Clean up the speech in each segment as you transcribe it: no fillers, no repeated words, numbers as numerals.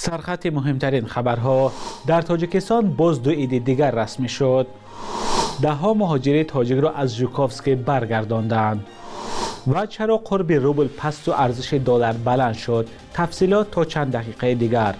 سرخط مهمترین خبرها: در تاجیکستان باز 2 عید دیگر رسمی شد. ده‌ها مهاجر تاجیک را از ژوکوفسکی برگرداندند. و چرا قرب روبل پست و ارزش دلار بلند شد؟ تفصیلات تا چند دقیقه دیگر.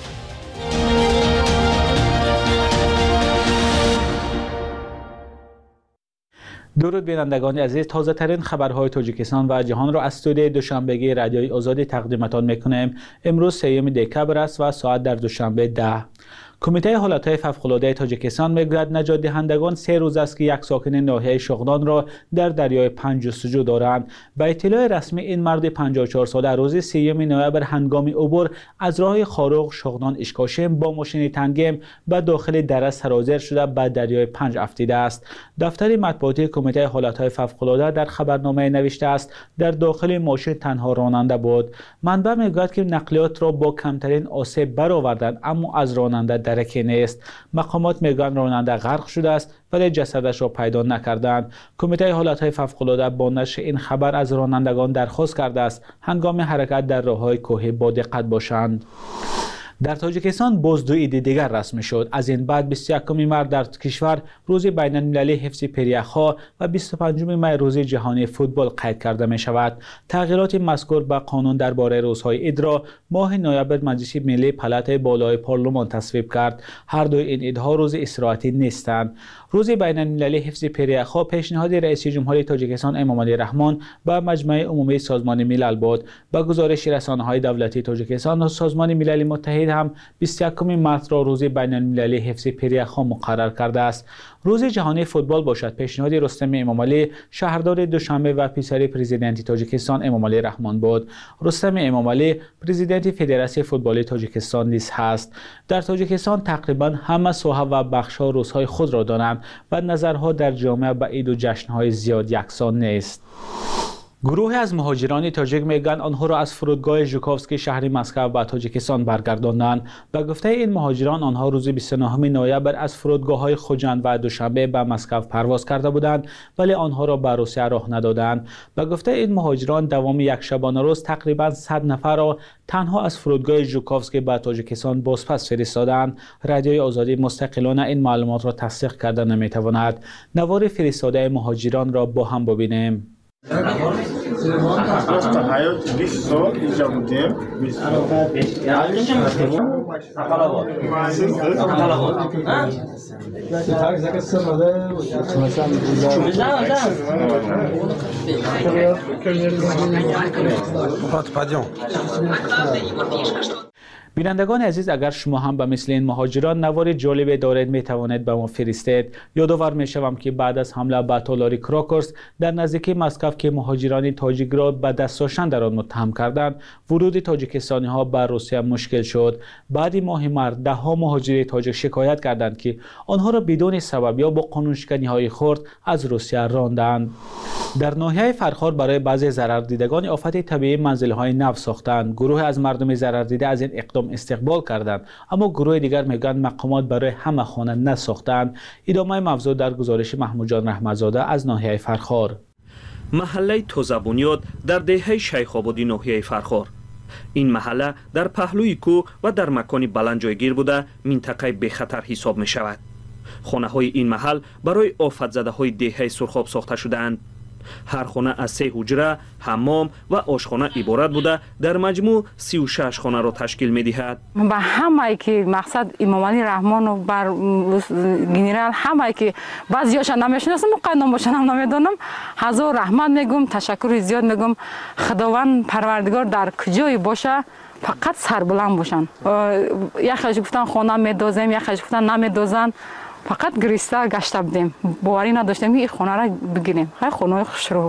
درود بینندگان عزیز، تازه ترین خبرهای تاجیکستان و جهان را از استودیوی دوشنبگی رادیوی آزادی تقدیمتان میکنیم. امروز 3 دکبر است و ساعت در دوشنبه 10. کمیته حالتهای فوق‌العاده تاجیکستان میگوید نجات دهندگان 3 روز است که یک ساکن ناحیه شغنان را در دریای پنج جستجو دارند. به اطلاع رسمی این مرد 54 ساله روز 3 نوامبر هنگام عبور از راه خاروق شغنان اشکاشم با ماشین تنگم به داخل دره سرازیر شده به دریای پنج افتیده است. دفتر مطبوعاتی کمیته حالتهای فوق‌العاده در خبرنامه نوشته است در داخل ماشین تنها راننده بود. منبع میگوید که نقلیات را با کمترین آسیب برآوردند، اما از راننده درکی نیست. مقامات میگویند راننده غرق شده است ولی جسدش را پیدا نکردند. کمیته حالتهای فوق‌العاده با نشر این خبر از رانندگان درخواست کرده است هنگام حرکت در راههای کوهی با دقت باشند. در تاجیکستان باز 2 عید دیگر رسمی شد. از این بعد 21 مارس در کشور روز بین المللی حفظ پریخ‌ها و 25 می روز جهانی فوتبال قید کرده می شود. تغییرات مذکور به قانون درباره روزهای عید را ماه نوامبر مجلس ملی پالات بالای پارلمان تصویب کرد. هر دو این عیدها روز استراحتی نیستند. روز بین المللی حفظ پریخ‌ها پیشنهاد رئیس جمهوری تاجیکستان امامعلی رحمان به مجمع عمومی سازمان ملل بود. با گزارش رسانه‌های دولتی تاجیکستان و سازمان ملل متحد هم 21 مارس را روز بین المللی حفظ پریخ‌ها مقرر کرده است. روز جهانی فوتبال باشد پیشنهاد رستم امامعلی شهردار دوشنبه و پسر پرزیدنت تاجیکستان امامعلی رحمان بود. رستم امامعلی پرزیدنت فدراسیون فوتبال تاجیکستان نیز هست. در تاجیکستان تقریبا همه ساحه و بخش‌ها روزهای خود را دارند و نظرها در جامعه به عید و جشن‌های زیاد یکسان نیست. گروهی از مهاجران تاجیک میگن آنها را از فرودگاه ژوکوفسکی شهر مسکو به تاجیکستان برگرداندند. به گفته این مهاجران آنها روز 29 نوامبر از فرودگاه‌های خوجند و دوشنبه به مسکو پرواز کرده بودند ولی آنها را به روسیه راه ندادند. به گفته این مهاجران دوام یک شبانه روز تقریبا 100 نفر را تنها از فرودگاه ژوکوفسکی به تاجیکستان بازپس فرستادند. رادیوی آزادی مستقلانه این معلومات را تصدیق کرده نمیتواند. نوار فرستاده مهاجران را با هم ببینیم. بینندگان عزیز، اگر شما هم به مثل این مهاجران نوار جالب دارید می توانید به ما فرستید. یادآور می شوم که بعد از حمله به تالاری کراکرس در نزدیکی مسکو که مهاجران تاجیک را به دست داشتن در آن متهم کردند، ورود تاجیکستانی ها به روسیه مشکل شد. بعد ماه مارس ده‌ها مهاجر تاجیک شکایت کردند که آنها را بدون سبب یا با قانونشکنی های خرد از روسیه راندند. در ناحیه فرخار برای بعضی ضرردیدگان آفت طبیعی منزل‌های نو ساختند. گروه از مردم ضرردیده از این اقدام استقبال کردند، اما گروه دیگر میگن مقامات برای همه خانه نساختند. ادامه موضوع در گزارش محمود جان رحمتزاده از ناحیه فرخار. محله تازه بنیاد در دهه شیخ آبادی ناحیه فرخار. این محله در پهلوی کوه و در مکانی بلند جایگیر بوده منطقه به خطر حساب می شود. خانه های این محل برای آفت زده های دهه سرخاب ساخته شدند. هر خانه از 3 حجره، حمام و آشخانه عبارت بوده در مجموع 36 خانه را تشکیل می دهد. با همه که مقصد امامعلی رحمان و بر گنرال همه که بعضی‌هاش نمیشناسم مقدم باشن هم نمیدونم، هزار رحمت میگم، تشکر زیاد میگم. خداوند پروردگار در کجای باشه فقط سربلند باشن. یخش گفتن خانه میدازیم، یخش گفتن نمیدازن. فقط گریسته گشته بودیم، باوری نداشتیم این خانه را بگیریم. خیلی خانه خوش رو.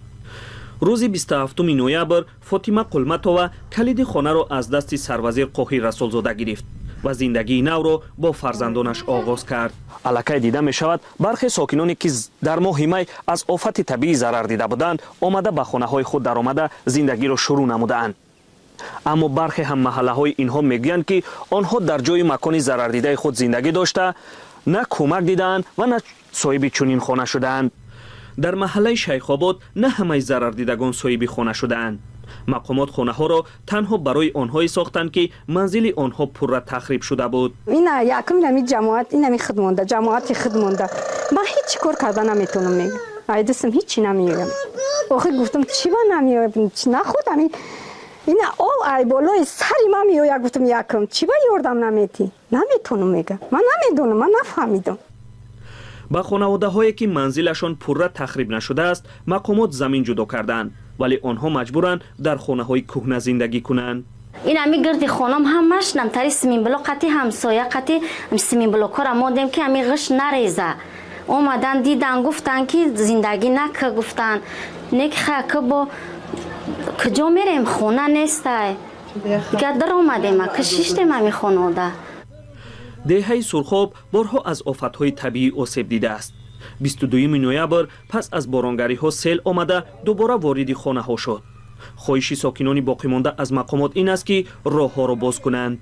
روز 27 نوامبر فاطمه قلمتووا کلید خانه را از دست سروزیر قاهی رسولزاده گرفت و زندگی نو را با فرزندانش آغاز کرد. الکی دیده می شود برخی ساکنانی که در ماه می از آفت طبیعی ضرر دیده بودند آمده به خانه های خود در آمده زندگی را شروع نمودند. اما برخی هم محله های اینها میگویند که آنها در جای مکانی ضرر دیده خود زندگی داشته نه کمک دیدند و نه صاحب چنین خانه شدند. در محله شیخ آباد نه همه ضرر دیدگان صاحب خانه شدند. мақомот хонаҳоро танҳо барои онҳое сохтанд ки манзили онҳо пурра тахриб шуда буд. ина якум нами ҷамоат инами худ монда ҷамоати худ монда ман ҳеҷ кор карда наметонам мега айдасам ҳеҷчи намеёям охир гуфтам чӣ ба намеёям нахудами ина ол ай болои сари ман меоя гуфтам якум чӣ ба ёрдам наметӣ наметонам мега ман намедонам ман нафаҳмидам. ба хонаводаҳое ки манзилашон пурра тахриб нашудааст мақомот замин ҷудо карданд, вале онҳо маҷбуранд дар хонаҳои кӯҳна зиндагӣ кунанд. ин ами гирди хонам ҳамаш намтари симинблок қати ҳамсоя қати симинблокҳоро модем ки ами ғиш нареза омадан дидан гуфтан ки зиндагӣ нака гуфтан нек хака бо куҷо мерем хона нестай дигар дар омадем кашиштем ами хонода. деҳаи сурхоб борҳо аз офатҳои табиӣ осеб дидааст. 22 ноябр пас аз боронгариҳо сел омада дубора вориди хонаҳо шуд. хоҳиши сокинони боқимонда аз мақомот ин аст ки роҳҳоро боз кунанд.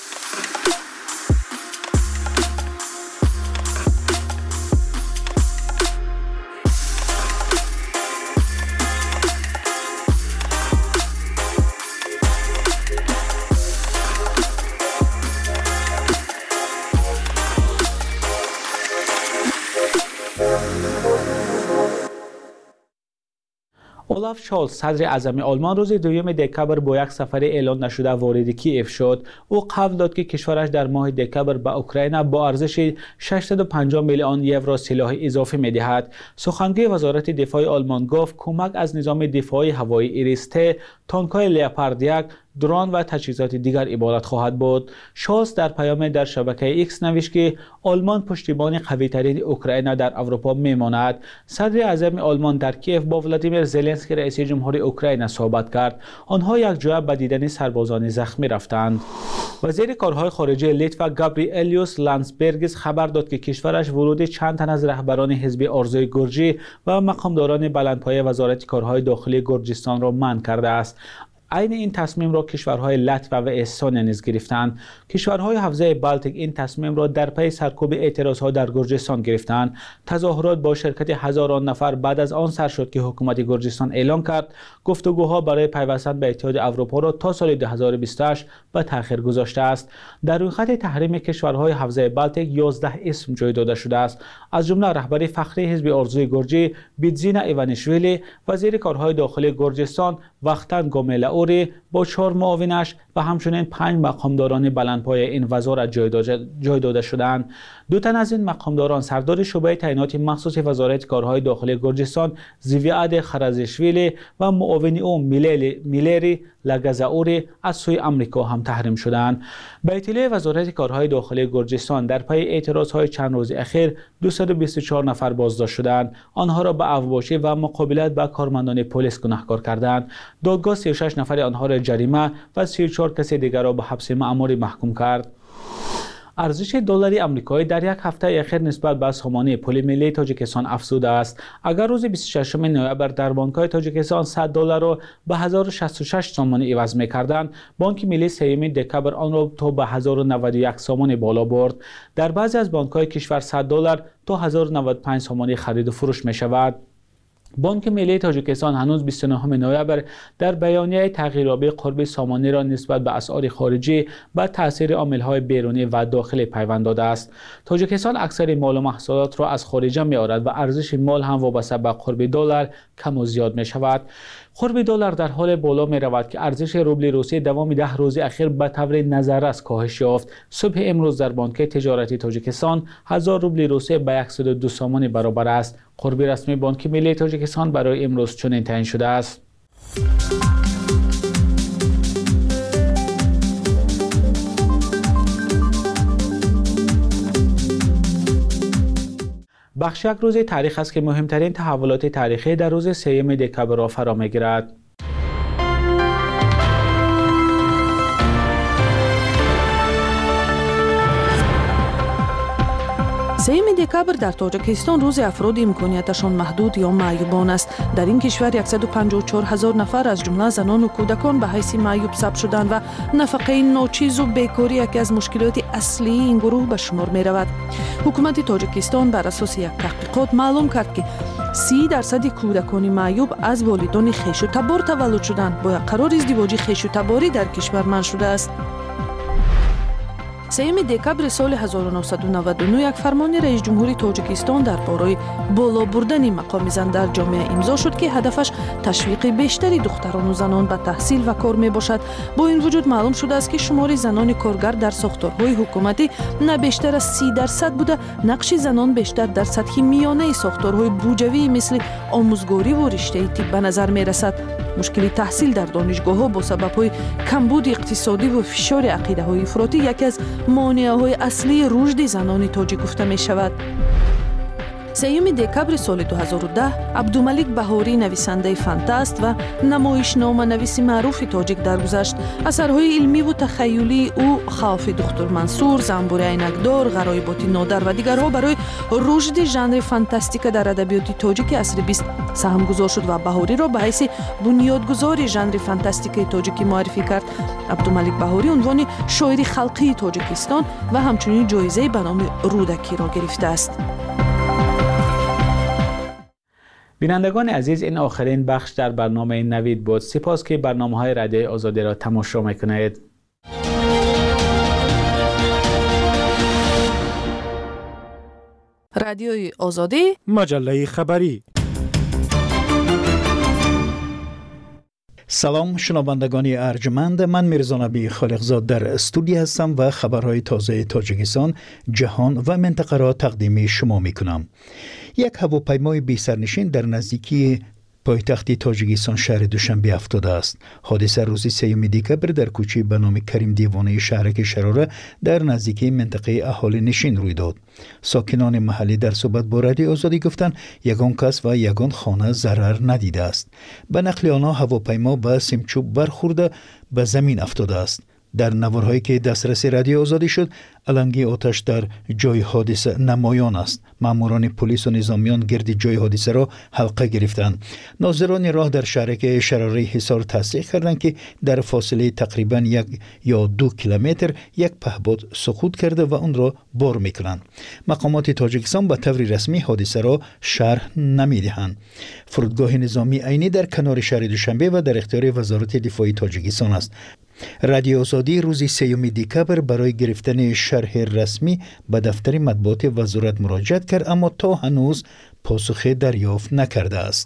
اولاف شولز صدر اعظم آلمان روز 2 دکامبر با یک سفر اعلان نشده وارد کیف شد. او قول داد که کشورش در ماه دکامبر به اوکراین با ارزش 650 میلیون یورو سلاح اضافی می‌دهد. سخنگوی وزارت دفاع آلمان گفت کمک از نظام دفاعی هوایی ایریس-T، تانک‌های لئوپارد 1، درون و تجهیزات دیگر عبارت خواهد بود. شولز در پیام در شبکه ایکس نوشت که آلمان پشتیبان قوی‌ترین اوکراین در اروپا میماند. صدر اعظم آلمان در کیف با ولادیمیر زلنسکی رئیس جمهوری اوکراین صحبت کرد. آنها یک جا به دیدن سربازان زخمی رفتند. وزیر کارهای خارجه لیتوا گابریئلیوس لانسبرگیس خبر داد که کشورش ورود چند تن از رهبران حزب آرزوی گرجی و مقامداران بلندپایه وزارت کارهای داخلی گرجستان را منع کرده است. عین این تصمیم را کشورهای لتوا و استونیا نیز گرفتند. کشورهای حوزه بالتیک این تصمیم را در پی سرکوب اعتراضها در گرجستان گرفتند. تظاهرات با شرکت هزاران نفر بعد از آن سر شد که حکومت گرجستان اعلان کرد گفتگوها برای پیوستن به اتحاد اروپا را تا سال 2028 به تأخیر گذاشته است. در روی خط تحریم کشورهای حوزه بالتیک 11 اسم جای داده شده است، از جمله رهبر فخری حزب آرزوی گرجی بیتزینا ایوانیشویلی، وزیر کارهای داخلی گرجستان واختان گوملاوری با 4 معاونش و همچنین 5 مقامداران بلندپایه این وزارت جای داده شدند. دو تن از این مقامداران سردار شعبه تعینات مخصوص وزارت کارهای داخلی گرجستان زیویاد خرازشویلی و معاون او میلری لاگازاوری از سوی آمریکا هم تحریم شدند. به اطلاع وزارت کارهای داخلی گرجستان در پی اعتراضهای چند روز اخیر 224 نفر بازداشت شدند. آنها را به اوباشی و مقابلت با کارمندان پلیس گناهکار کردند. دادگاه 36 نفر آنها را جریمه و 34 کسی دیگر را به حبس مأموری محکوم کرد. ارزش دلاری آمریکایی در یک هفته اخیر نسبت به سامانه پول ملی تاجیکستان افزوده است. اگر روز 26 نوامبر در بانک‌های تاجیکستان $100 را به 1066 سامان عوض می‌کردند، بانک ملی 3 دکامبر آن را تا به 1091 سامان بالا برد. در بعضی از بانک‌های کشور $100 تا 1095 سامان خرید و فروش می‌شود. بانک ملی تاجیکستان هنوز 29 نوامبر در بیانیه تغییرآبی قرب سامانه را نسبت به اسعار خارجی با تاثیر عامل‌های بیرونی و داخلی پیوند داده است. تاجیکستان اکثر مال و محصولات را از خارج می‌آورد و ارزش مال هم وابسته به قرب دلار کم و زیاد می‌شود. قرب دلار در حال بالا می‌رود که ارزش روبل روسی دوام 10 روز اخیر به طور نظررس کاهش یافت. صبح امروز در بانک تجارتی تاجیکستان 1000 روبل روسی به 102 سامان برابر است. قرب رسمی بانک ملی تاجیکستان برای امروز چنین تعیین شده است. بخش یک روز تاریخ است که مهمترین تحولات تاریخی در روز 3 دکامبر را فرا می‌گیرد. 3 دکامبر در تاجیکستان روز افراد امکانیتشان محدود یا معیوبان است. در این کشور 154,000 نفر از جمله زنان و کودکان به حیث معیوب ثبت شدند و نفقه ناچیز و بیکاری یکی از مشکلات اصلی این گروه به شمار می رود. حکومت تاجیکستان بر اساس یک تحقیقات معلوم کرد که 30% کودکان معیوب از والدان خویش و تبار تولد شدند. با یک قرار ازدواج خویش و تباری در کشور منع شده است. 3 دکبر سال 1999 یک فرمان رئیس جمهوری تاجیکستان درباره بالا بردن مقام زن در جامعه امضا شد که هدفش تشویق بیشتری دختران و زنان به تحصیل و کار می باشد. با این وجود معلوم شده است که شمار زنان کارگر در ساختارهای حکومتی نه بیشتر از 30% بوده. نقش زنان بیشتر در سطح میانه ساختارهای بودجویی مثل آموزگاری و رشته طب به نظر می رسد. مشکل تحصیل در دانشگاه‌ها با سبب‌های کمبود اقتصادی و فشار عقیده‌های افراطی یکی از مانع‌های اصلی رشد زنان تاجیک گفته می‌شود. 3 دکبر سال 2010 عبدالملک بهاری نویسنده فانتاست و نمایشنامه نویس معروف تاجیک درگذشت. اثرهای علمی و تخیلی او خوف دکتر منصور، زنبور عینکدار، غرایبات نادر و دیگرها برای رشد ژانر فانتاستیک در ادبیات تاجیک عصر 20 سهم گذار شد و بهاری را به حیث بنیادگذار ژانر فانتاستیک تاجیکی معرفی کرد. عبدالملک بهاری عنوان شاعر خلقی تاجیکستان و همچنین جایزه به نام رودکی را گرفته است. بینندگان عزیز، این آخرین بخش در برنامه نوید بود. سپاس که برنامه‌های رادیوی آزادی را تماشا می‌کنید. رادیوی آزادی، مجله خبری. سلام شنوندگان ارجمند، من میرزا نبی خالقزاد در استودیو هستم و خبرهای تازه تاجیکستان، جهان و منطقه را تقدیم شما میکنم. یک هواپیمای بی سرنشین در نزدیکی پایتخت تاجیکستان شهر دوشنبه افتاده است. حادثه روز 3 دکبر در کوچه به نام کریم دیوانه شهرک شراره در نزدیکی منطقه اهالی نشین روی داد. ساکنان محلی در صحبت با رادیو آزادی گفتند یگان کس و یگان خانه ضرر ندیده است. به نقل آنها هواپیما به سیمچوب برخورده به زمین افتاده است. در نوارهایی که دسترس رادیو آزادی شد، علنگی آتش در جای حادثه نمایان است. ماموران پلیس و نظامیان گرد جای حادثه را حلقه گرفتند. ناظران راه در شهرک شراره حصار تصدیق کردند که در فاصله تقریبا 1 یا 2 کیلومتر یک پهپاد سقوط کرده و آن را بار میکنند. مقامات تاجیکستان به طور رسمی حادثه را شرح نمیدهند. فرودگاه نظامی عینی در کنار شهر دوشنبه و در اختیار وزارت دفاع تاجیکستان است. رادیو آزادی روز 3 دکبر برای گرفتن شرح رسمی به دفتر مطبوعات وزارت مراجعه کرد، اما تا هنوز پاسخ دریافت نکرده است.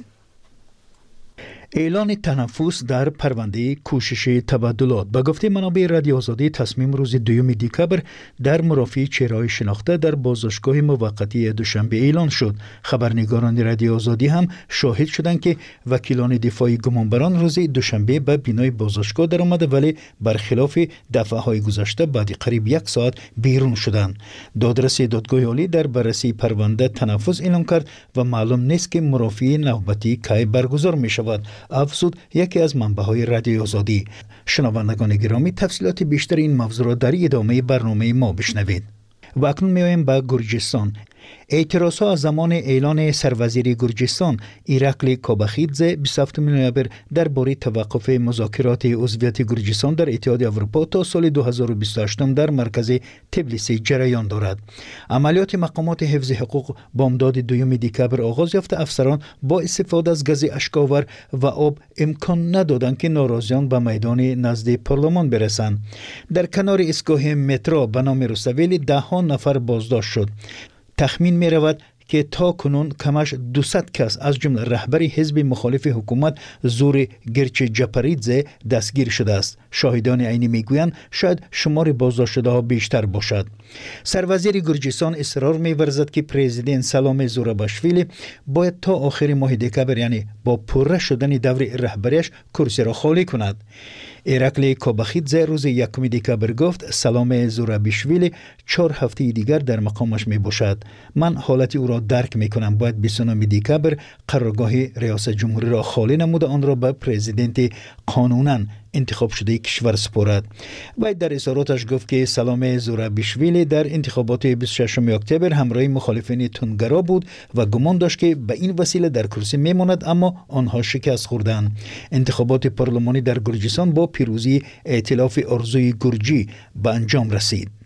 اعلان تنفس در پرونده کوشش تبادلات. به گفته منابع رادیو آزادی، تصمیم روز 2 دکبر در مرافعه چهره‌های شناخته در بازداشتگاه موقتی دوشنبه اعلان شد. خبرنگاران رادیو آزادی هم شاهد شدند که وکیلان دفاعی گمانبران روز دوشنبه به بینای بازداشتگاه در آمده، ولی برخلاف دفعه‌های گذشته بعد قریب 1 ساعت بیرون شدند. دادرس دادگاه عالی در بررسی پرونده تنفس اعلان کرد و معلوم نیست که مرافعه نوبتی کی برگزار می شود. افزود یکی از منبع‌های رادیو آزادی. شنوندگان گرامی، تفصیلات بیشتر این موضوع را در ادامه برنامه ما بشنوید. و اکنون می‌آییم به گرجستان. اعتراضها از زمان اعلان سروزیر گرجستان ایرقلی کوباخیدزه 27 نوامبر درباره توقف مذاکرات عضویت گرجستان در اتحاد اروپا تا سال 2028 در مرکز تبلیسی جریان دارد. عملیات مقامات حفظ حقوق بامداد 2 دکبر آغاز یافته. افسران با استفاده از گاز اشک‌آور و آب امکان ندادند که ناراضیان به میدان نزد پارلمان برسند. در کنار ایستگاه مترو به نام روسویلی 10 نفر بازداشت شد. تخمین می رود که تا کنون کمش 200 کس از جمله رهبر حزب مخالف حکومت زور گرچ جپریدزه دستگیر شده است. شاهدان عینی میگویند شاید شمار بازداشت شده ها بیشتر باشد. سروزیر گرجستان اصرار می‌ورزد که پرزیدنت سلام زوراباشویلی باید تا آخر ماه دکبر، یعنی با پره شدن دور رهبریش، کرسی را خالی کند. ایرقلی کوباخیدزه روز 1 دکبر گفت سلام زوراباشویلی 4 هفته دیگر در مقامش می باشد. من حالت او را درک می کنم. باید 29 دکبر قرارگاه ریاست جمهوری را خالی نموده آن را به پرزیدنت قانونا انتخاب شده کشور سپارد. و در اظهاراتش گفت که سلام زوراباشویلی در انتخابات 26 اکتبر همراه مخالفین تندگرا بود و گمان داشت که به این وسیله در کرسی میماند، اما آنها شکست خوردند. انتخابات پارلمانی در گرجستان با پیروزی ائتلاف آرزوی گرجی به انجام رسید.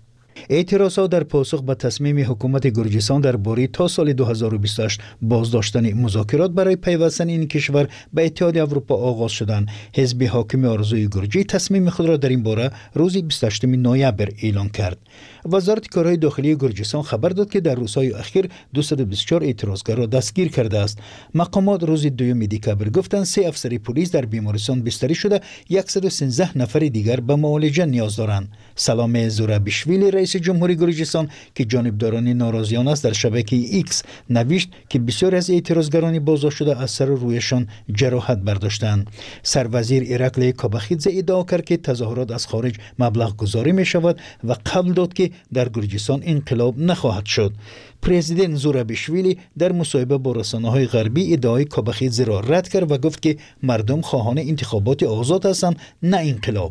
اعتراضات در پاسخ به تصمیم حکومت گرجستان درباره تا سال 2028 بازداشتن مذاکرات برای پیوستن این کشور به اتحاد اروپا آغاز شدند. حزب حاکم آرزوی گرجی تصمیم خود را در این باره روز 28 نوامبر اعلان کرد. وزارت کارهای داخلی گرجستان خبر داد که در روزهای اخیر 224 اعتراضگر را دستگیر کرده است. مقامات روز 2 دکبر گفتند 3 افسر پلیس در بیمارستان بستری شده، 113 نفر دیگر به معالجه نیاز دارند. سلام زورابیشویلی رئیس جمهوری گرجستان که جانبداران ناراضیان است در شبکه ایکس نوشت که بسیاری از اعتراضگران بازداشت شده از سر رویشان جراحت برداشتند. سروزیر ایرکلی کاباخیدزه ادعا کرد که تظاهرات از خارج مبلغ گذاری می شود و قبل داد که در گرجستان انقلاب نخواهد شد. پرزیدنت زورابیشویلی در مصاحبه با رسانه‌های غربی ادعای کاباخیدزه را رد کرد و گفت که مردم خواهان انتخابات آزاد هستند نه انقلاب.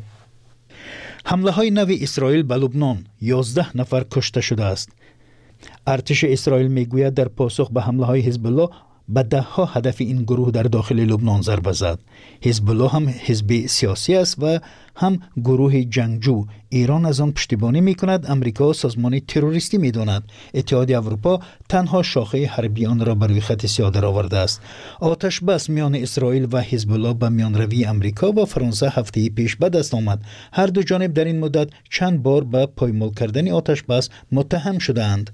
حمله های نو اسرائیل به لبنان 11 نفر کشته شده است. ارتش اسرائیل میگوید در پاسخ به حمله های حزب الله به ده ها هدف این گروه در داخل لبنان ضربه زد. حزب الله هم حزب سیاسی است و هم گروه جنگجو. ایران از آن پشتیبانی می کند. امریکا سازمان تروریستی می داند. اتحاد اروپا تنها شاخه حربی آن را بر روی خط سیاه درآورده است. آتش بس میان اسرائیل و حزب الله به میانروی امریکا و فرانسه هفته پیش به دست آمد. هر دو جانب در این مدت چند بار به پایمال کردن آتش بس متهم شدند.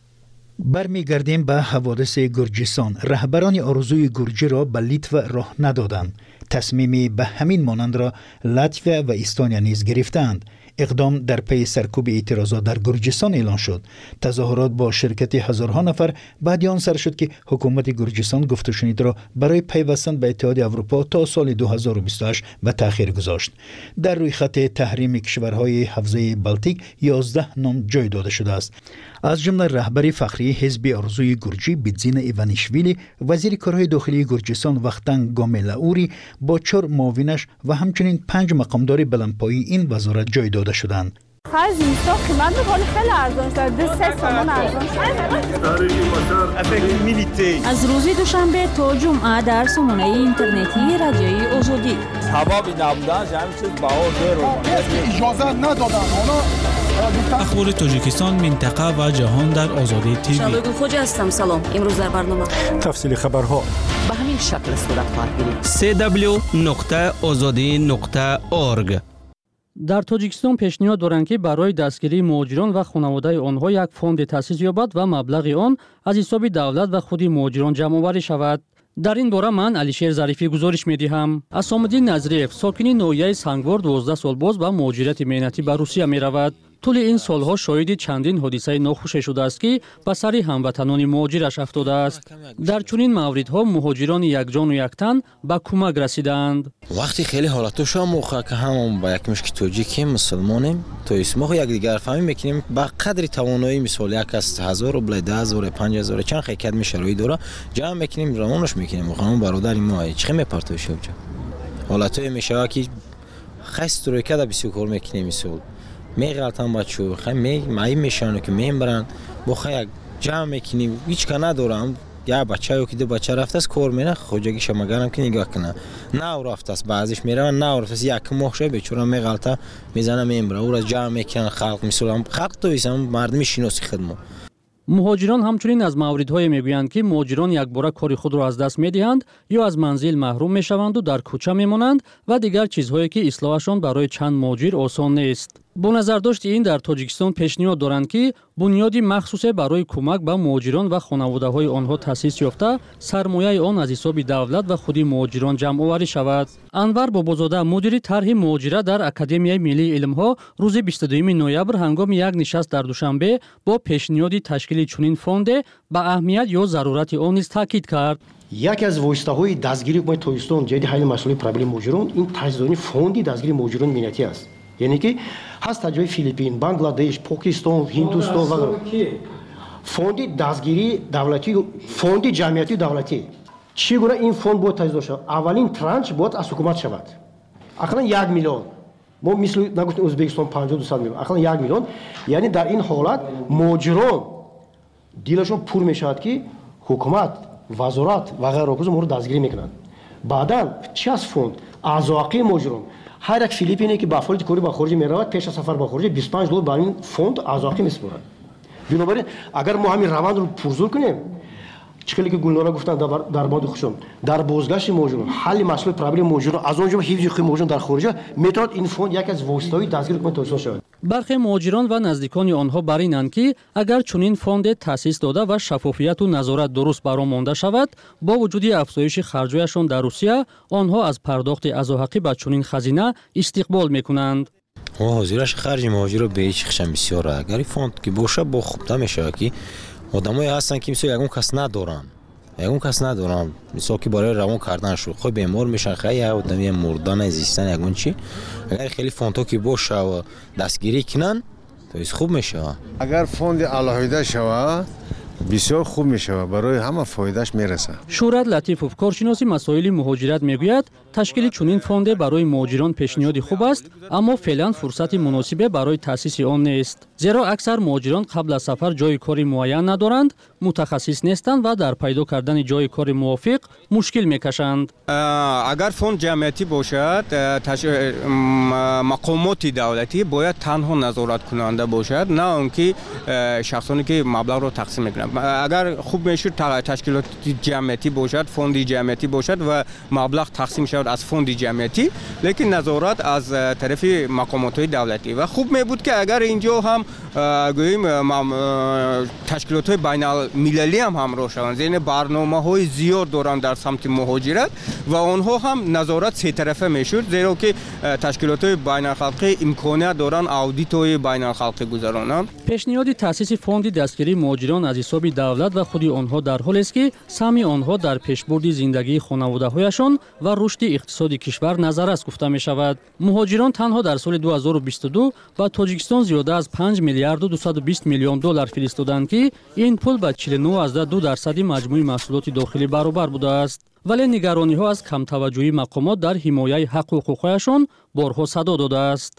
برمیگردیم به حوادث گرجستان. رهبران آرزوی گرجی را به لیتوا راه ندادند. تصمیمی به همین مانند را لاتویا و استونیا نیز گرفتند. اقدام در پی سرکوب اعتراضات در گرجستان اعلان شد. تظاهرات با شرکت هزارها نفر بعد آن سر شد که حکومت گرجستان گفت و شنید را برای پیوستن به اتحاد اروپا تا سال 2028 به تأخیر گذاشت. در روی خط تحریم کشورهای حوزه بالتیک 11 نام جای داده شده است. از جمله رهبر فخری حزب آرزوی گرجی بیتزینا ایوانیشویلی، وزیر کارهای داخلی گرجستان وختان گاملاوری با 4 معاونش و همچنین 5 مقامدار بلندپایه این وزارت جای داده شدند. خرج اینستا قیمت خیلی ارزان شد. 3 سامان ارزان شد. از روز دوشنبه تا جمعه در سامانه اینترنتی رادیوی آزادی. سبب نبودن همین چیز بهار اجازه ندادن. اخبار تاجیکستان، منطقه و جهان در آزادی تیوی. شبگون خوجا هستم. سلام. امروز در برنامه تفصیل خبرها به همین شکل صورت خواهد گرفت. www.azadi.org. در تاجیکستان پیشنهاد دارند که برای دستگیری مهاجران و خانواده آنها یک فوند تأسیس یابد و مبلغ آن از حساب دولت و خود مهاجران جمع آوری شود. در این باره من علیشیر ظریفی گزارش می‌دهم. اسام‌الدین نظریف ساکن ناحیه سنگوار 12 سال باز با مهاجرت مهنتی به روسیه می‌رود. طول این سالها شاهد چندین حادثه ناخوش شده است که به سر هموطنان مهاجرش افتاده است. در چنین موردها مهاجران یک جان و یک تن به کمک رسیدند. وقتی خیلی حالتش هم موقع که همون با یک مشکی توجیکی مسلمانیم تو اسمو یک دیگر فهمی میکنیم با قدری توانایی مثال یک از 1000 روبل 10000 5000 چند خیلی می شروعی داره جمع میکنیم روانش میکنیم خانم برادر ما چه میپرتوشه اونجا حالتای میشه که خست روی کده بسیار کار میکنیم مثال میغلطن بچو خیلی میشانه که میبرن با خیلی جمع میکنیم هیچ که ندارم یا بچه‌ای که دو بچه رفته است کار میره خوجگی شماگرم که نگاه کنه نه رفته است بعضیش میره نه رفته است یک ماهشه بیچاره میغلطه میزنه میبره او را جمع میکنن خلق میسولم خلق تو ایسم مردمی شناسی خدمت. مهاجران همچنین از موردهای میگویند که مهاجران یک باره کار خود را از دست میدهند یا از منزل محروم میشوند و در کوچه میمانند و دیگر چیزهایی که اصلاحشان برای چند مهاجر آسان نیست. با نظرداشت این در تاجیکستان پیشنهاد دارند که بنیادی مخصوص برای کمک به مهاجران و خانواده‌های آنها تأسیس یافته سرمایه آن از حساب دولت و خود مهاجران جمع آوری شود. انور بابازاده مدیر طرح مهاجرت در اکادمیای ملی علم‌ها روز 22 نوامبر هنگام یک نشست در دوشنبه با پیشنهاد تشکیل چنین فوند به اهمیت یا ضرورت آن نیز تاکید کرد. یکی از واسطه‌های دستگیری با تاجیکستان جدی حل مسئله پرابلم مهاجران این تجدید فوندی دستگیری مهاجران ملتی است. یعنی که هست تجربه فیلیپین، بنگلادش، پاکستان، هندوستان و فوندی دستگیری دولتی، فوندی جمعیتی دولتی. چگونه این فوند باید تجدید شود؟ اولین ترانش باید از حکومت شود. اقلا 1 میلیون. ما مثل نگفتیم ازبکستان 52 میلیون. اقلا 1 میلیون. یعنی در این حالت مهاجران دیلشون پر میشود که حکومت، وزارت و غیره مورد دستگیری میکنند. بعداً چه از فوند اعضای مهاجران هر یک فیلیپینی که با فولت کوری با خارج میرود پیش از سفر با خارج $25 با این فوند آزاقی میسپرد. بنابراین اگر ما همین روند رو پرزور کنیم چکلی که گلنارا گفتن در مورد خودشون در بازگشت موجود حل مسئله پرابلم موجود از اونجا حفظ خوب موجود در خارج میتواد این فوند یک از واسطه‌های دستگیر کنه توسعه شود. برخی مهاجران و نزدیکان آنها بر اینند که اگر چنین فوند تأسیس داده و شفافیت و نظارت درست برآورده مانده شود با وجود افزایش خرج‌هایشان در روسیه آنها از پرداخت عزاحقی به چنین خزینه استقبال میکنند. حاضرش خرج مهاجر رو به هیچ خشم بسیار اگر فوند که باشه با خوب میشه که آدمایی هستن که مثلا یگون کس ندارن مثلا که برای روان کردن شو خود بیمار میشن خیلی آدمی مردن زیستن یگون چی اگر خیلی فوندو که باشه و دستگیری کنن تو خوب میشه. اگر فوند علاوه شود بسیار خوب میشه برای همه فایدهش میرسه. شورت لطیفوف کارشناس مسائل مهاجرت میگوید تشکیل چنین فوند برای مهاجران پیشنهاد خوب است اما فعلا فرصت مناسب برای تأسیس آن نیست زیرا اکثر مهاجران قبل از سفر جای کاری معین ندارند متخصص نیستند و در پیدا کردن جای کار موافق مشکل میکشند. اگر فوند جمعیتی باشد مقامات دولتی باید تنها نظارت کننده باشد نه اونکه شخصانی که مبلغ رو تقسیم میکنند. اگر خوب میشه تشکیلات جمعیتی باشد فوند جمعیتی باشد و مبلغ تقسیم شود از فوند جمعیتی لیکن نظارت از طرف مقامات دولتی و خوب می بود که اگر اینجا هم گوییم تشکیلات بین المللی هم همراه شوند زیر برنامه‌های زیاد دارند در سمت مهاجرت و آنها هم نظارت سه طرفه میشود زیرا که تشکیلات بین الخلقی امکانیت دارند آدیت‌های بین الخلقی گذرانند. پیشنهاد تأسیس فوند دستگیری مهاجران از حساب دولت و خود آنها در حالی است که سهم آنها در پیشبرد زندگی خانواده‌هایشان و رشد اقتصادی کشور نظر است گفته می شود. مهاجران تنها در سال 2022 با تاجیکستان زیاده از 5 میلیارد و 220 میلیون دلار فرستادند که این پول به 49.2% مجموع محصولات داخلی برابر بوده است. ولی نگرانی ها از کم توجهی مقامات در حمایت حق و حقوقشان بارها صدا داده است.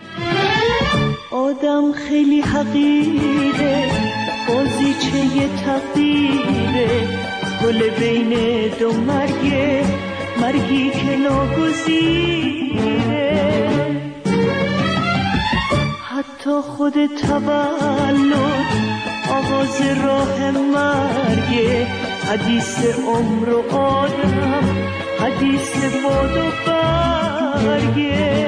آدم خیلی حقیره بازیچه تقدیره گل بین دو مرگی که ناگزیره حتی خود تولد آغاز راه مرگه حدیث عمر و آدم حدیث باد و برگه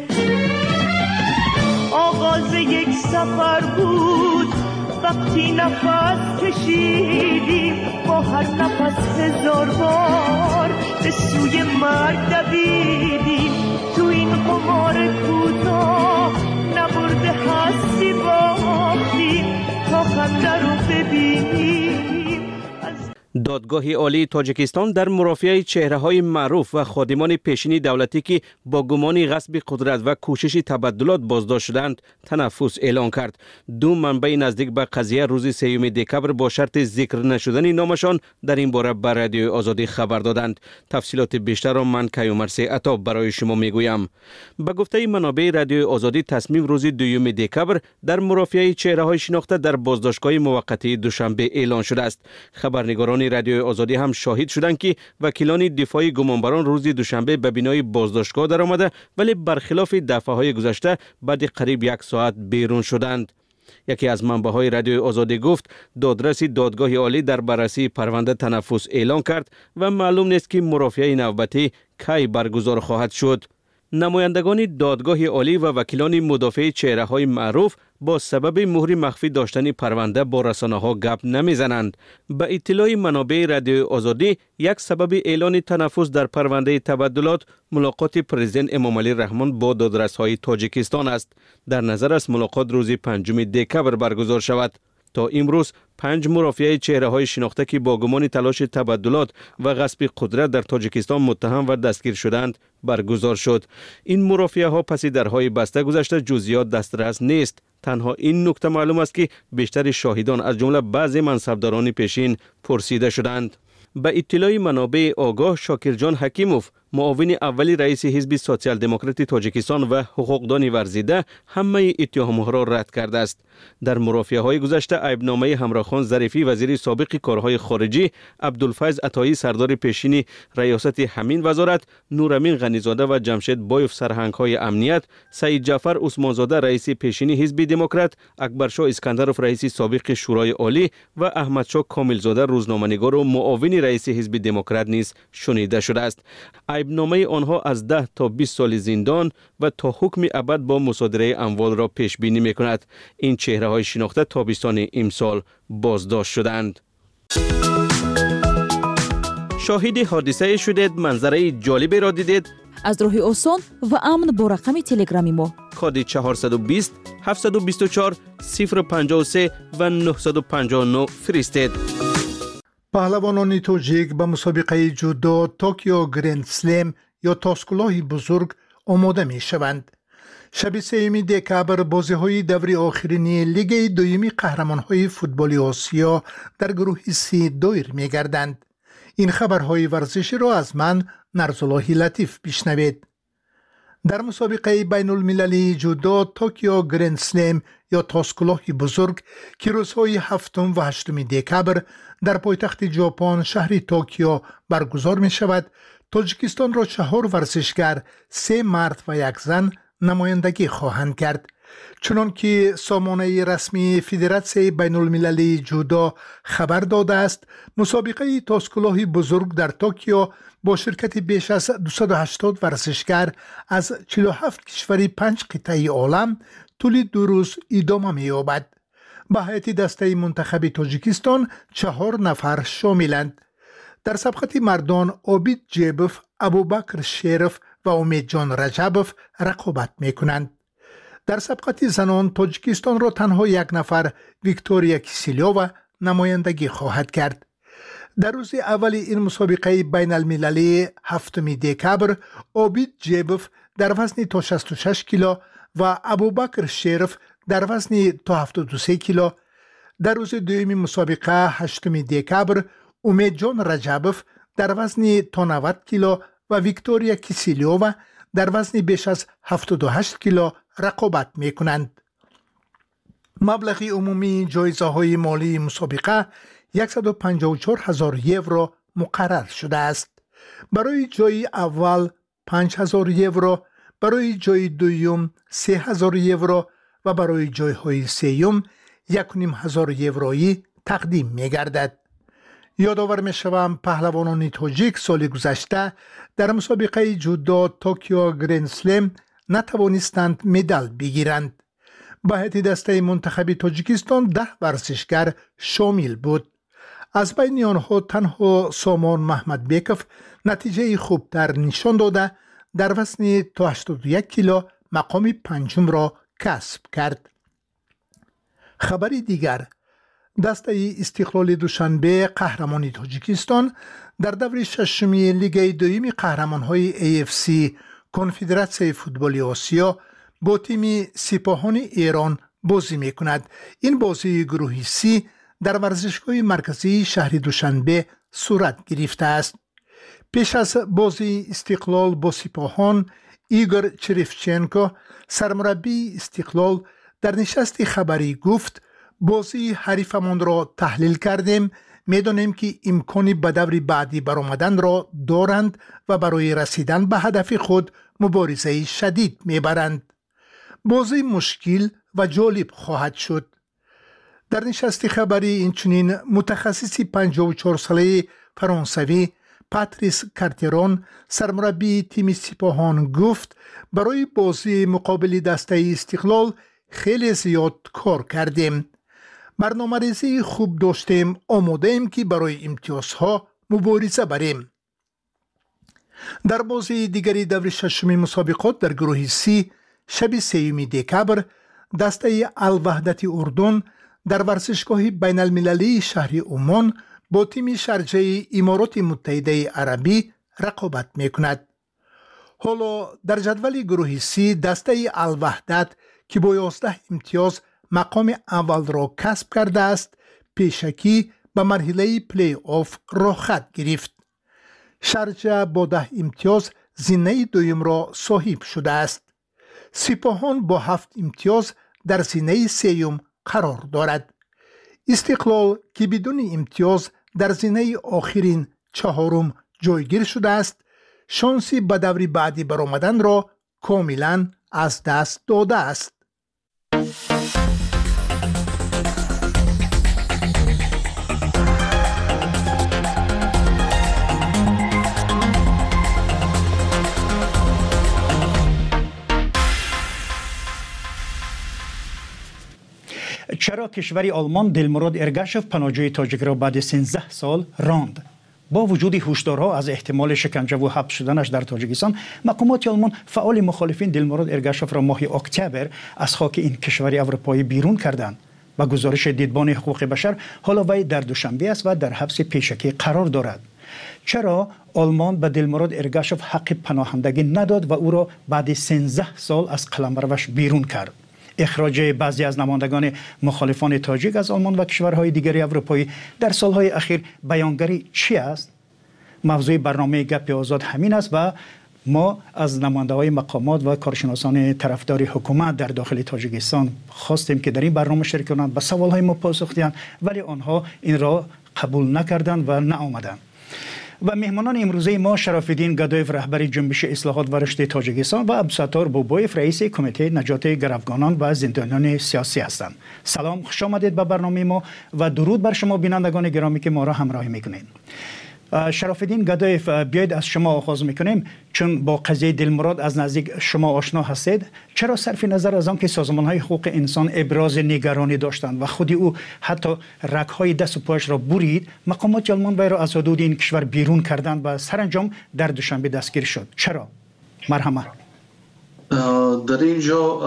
آغاز یک سفر بود وقتی نفس کشیدیم با هر نفس 1000 بار به سوی مرگ دویدیم تو این قمار کوتاه نبرده هستی باختیم تا خنده رو ببینیم. دادگاه عالی تاجیکستان در مرافعه چهره‌های معروف و خادمان پیشین دولتی که با گمان غصب قدرت و کوشش تبدلات بازداشت شدند تنفس اعلان کرد. دو منبع نزدیک به قضیه روز 3 دکبر با شرط ذکر نشدن نامشان در این باره به رادیو آزادی خبر دادند. تفصیلات بیشتر را من کیومرث عطا برای شما میگویم. به گفته منابع رادیو آزادی تصمیم روز 2 دکبر در مرافعه چهره‌های شناخته در بازداشتگاه موقتی دوشنبه اعلان شده است. خبرنگاران رادیو آزادی هم شاهد شدند که وکیلان دفاعی گمانبران روز دوشنبه به بینای بازداشتگاه در آمده ولی برخلاف دفعه‌های گذشته بعد قریب 1 ساعت بیرون شدند. یکی از منبع‌های رادیو آزادی گفت دادرس دادگاه عالی در بررسی پرونده تنفس اعلان کرد و معلوم نیست که مرافعه نوبتی کی برگزار خواهد شد. نمایندگان دادگاه عالی و وکیلان مدافع چهره‌های معروف با سبب مهر مخفی داشتن پرونده با رسانه‌ها گپ نمیزنند. به اطلاع منابع رادیو آزادی یک سبب اعلان تنفس در پرونده تبدلات ملاقات پرزیدنت امامعلی رحمان با دادرس‌های تاجیکستان است. در نظر است ملاقات روز 5 دکبر برگزار شود. تا امروز 5 مرافعه چهره‌های شناخته که با گمان تلاش تبدلات و غصب قدرت در تاجیکستان متهم و دستگیر شدند برگزار شد. این مرافعه ها پس درهای بسته گذشته جزئیات دسترس نیست. تنها این نکته معلوم است که بیشتر شاهدان از جمله بعضی منصبداران پیشین پرسیده شدند. به اطلاع منابع آگاه شاکرجان حکیموف معاون اولی رئیس حزب سوسیال دموکراتی تاجیکستان و حقوقدان ورزیده همه اتهامها را رد کرده است. در مرافعه‌های گذشته عیبنامه همراهخان ظریفی وزیر سابق کارهای خارجی، عبدالفیض عطایی سردار پیشین ریاست همین وزارت، نورامین غنیزاده و جمشید بایف سرهنگ‌های امنیت، سعید جعفر عثمانزاده رئیس پیشین حزب دموکرات، اکبرشاه اسکندرов رئیس سابق شورای عالی و احمدشاه کاملزاده روزنامه‌نگار و معاون رئیس حزب دموکرات نیز شنیده شده است. عیبنامه آنها از 10 تا 20 سال زندان و تا حکم ابد با مصادره اموال را پیش بینی می‌کند. این چهره‌های شناخته تابستان امسال بازداشت شدند. شاهد حادثه شدید، منظره جالبی را دیدید؟ از راه آسان و امن با رقم تلگرامی ما کد 420 724 053 و 959 فرستید. پهلوانان تاجیک به مسابقه جودو توکیو گرند سلم یا تاسکلاه بزرگ آماده می شوند. شب 3 دکبر بازی‌های دوره آخرینی لیگ دویمی قهرمان‌های فوتبال آسیا در گروه سی دایر می‌گردند. این خبرهای ورزشی را از من نرزالله لطیف بشنوید. در مسابقه بین المللی جودو توکیو گرند سلم یا تاسکلاه بزرگ که روزهای 7 و 8 دکبر در پایتخت ژاپن شهر توکیو برگزار می شود، تاجیکستان را 4 ورزشگر، 3 مرد و 1 زن نمایندگی خواهند کرد. چنان که سامانه رسمی فدراسیون بین المللی جودو خبر داده است، مسابقه تاسکلاه بزرگ در توکیو با شرکت بیش از 280 ورزشگر از 47 کشور 5 قطعه عالم طول 2 روز ادامه می‌یابد. به هیئت دسته منتخب تاجیکستان 4 نفر شاملند. در سبقت مردان عابد جیبوف، ابوبکر شریف و امیدجان رجبوف رقابت می‌کنند. در سبقت زنان تاجیکستان را تنها 1 نفر، ویکتوریا کیسلیووا، نمایندگی خواهد کرد. در روز اول این مسابقه بین المللی 7 دکبر عابد جیبوف در وزن تا 66 کیلو و ابوبکر شریف در وزن تا 73 کیلو. در روز دوم مسابقه 8 دکبر امیدجان رجبوف در وزن تا 90 کیلو و ویکتوریا کیسلیووا در وزن بیش از 78 کیلو رقابت می کنند. مبلغ عمومی جایزه های مالی مسابقه 154,000 یورو مقرر شده است. برای جای اول 5,000 یورو، برای جای دوم 3,000 یورو و برای جای های سوم 1,500 یورویی تقدیم می گردد. یادآور می شوم پهلوانان تاجیک سال گذشته در مسابقه جودو توکیو گرند سلم نتوانستند مدال بگیرند. به هیئت دسته منتخب تاجیکستان 10 ورزشگر شامل بود. از بین آنها تنها سامان محمد بیکوف نتیجه خوبتر نشان داده در وزن تا 81 کیلو مقام 5 را کسب کرد. خبری دیگر، دسته استقلال دوشنبه قهرمان تاجیکستان در دور 6 لیگ دویم قهرمان‌های AFC کنفدراسیون فوتبال آسیا با تیم سپاهان ایران بازی می‌کند. این بازی گروهی سی در ورزشگاه مرکزی شهر دوشنبه صورت گرفته است. پیش از بازی استقلال با سپاهان، ایگور چریفچنکو سرمربی استقلال در نشست خبری گفت بازی حریفمان را تحلیل کردیم، می‌دانیم که امکانی به دور بعدی برآمدن را دارند و برای رسیدن به هدف خود مبارزه شدید می‌برند. بازی مشکل و جالب خواهد شد. در نشست خبری اینچنین متخصص 54 ساله فرانسوی پاتریس کارترون سرمربی تیم سپاهان گفت برای بازی مقابل دسته استقلال خیلی زیاد کار کردیم. برنامه‌ریزی خوب داشتیم، آماده ایم که برای امتیازها مبارزه بریم. در بازی دیگری دور 6 مسابقات در گروه سی شب 3 دکبر دسته الوحدت اردن در ورزشگاه بین المللی شهر عمان با تیم شارجه امارات متحده عربی رقابت می کند. حالا در جدول گروه سی دسته الوحدت که با 11 امتیاز مقام اول را کسب کرده است، پیشکی به مرحله پلی آف را خط گرفت. شارجه با 10 امتیاز زینه دوم را صاحب شده است. سپاهان با 7 امتیاز در زینه سوم قرار دارد. استقلال که بدون امتیاز در زینه آخرین چهارم جایگیر شده است، شانسی به دور بعدی برآمدن را کاملا از دست داده است. چرا کشور آلمان دلمراد ارگاشف پناهجوی تاجیک را بعد 13 سال راند؟ با وجود هشدارها از احتمال شکنجه و حبس شدنش در تاجیکستان، مقامات آلمان فعال مخالفین دلمراد ارگاشف را ماه اکتبر از خاک این کشور اروپایی بیرون کردند. با گزارش دیدبان حقوق بشر، حالا وی در دوشنبه است و در حبس پیشکی قرار دارد. چرا آلمان به دلمراد ارگاشف حق پناهندگی نداد و او را بعد 13 سال از قلمروش بیرون کرد؟ اخراج بعضی از نمایندگان مخالفان تاجیک از آلمان و کشورهای دیگر اروپایی در سالهای اخیر بیانگری چی است؟ موضوع برنامه گپ آزاد همین است و ما از نماینده‌های مقامات و کارشناسان طرفدار حکومت در داخل تاجیکستان خواستیم که در این برنامه شرکت کنند. به سوالهای ما پاسخ دهند، ولی آنها این را قبول نکردند و نآمدند. و مهمانان امروزه ما شراف‌الدین گدایف رهبر جنبش اصلاحات و رشد تاجیکستان و عبدالستار بوبایف رئیس کمیته نجات گروگانان و زندانیان سیاسی هستند. سلام، خوش آمدید به برنامه ما و درود بر شما بینندگان گرامی که ما را همراهی میکنید. شراف‌الدین گدایف، بیاید از شما آغاز میکنیم، چون با قضیه دلمراد از نزدیک شما آشنا هستید. چرا صرف نظر از آن که سازمان‌های حقوق انسان ابراز نگرانی داشتند و خود او حتی رگ‌های دست و پایش را برید، مقامات آلمان وی را از حدود این کشور بیرون کردند و سرانجام در دوشنبه دستگیر شد؟ چرا؟ مرحمت. در اینجا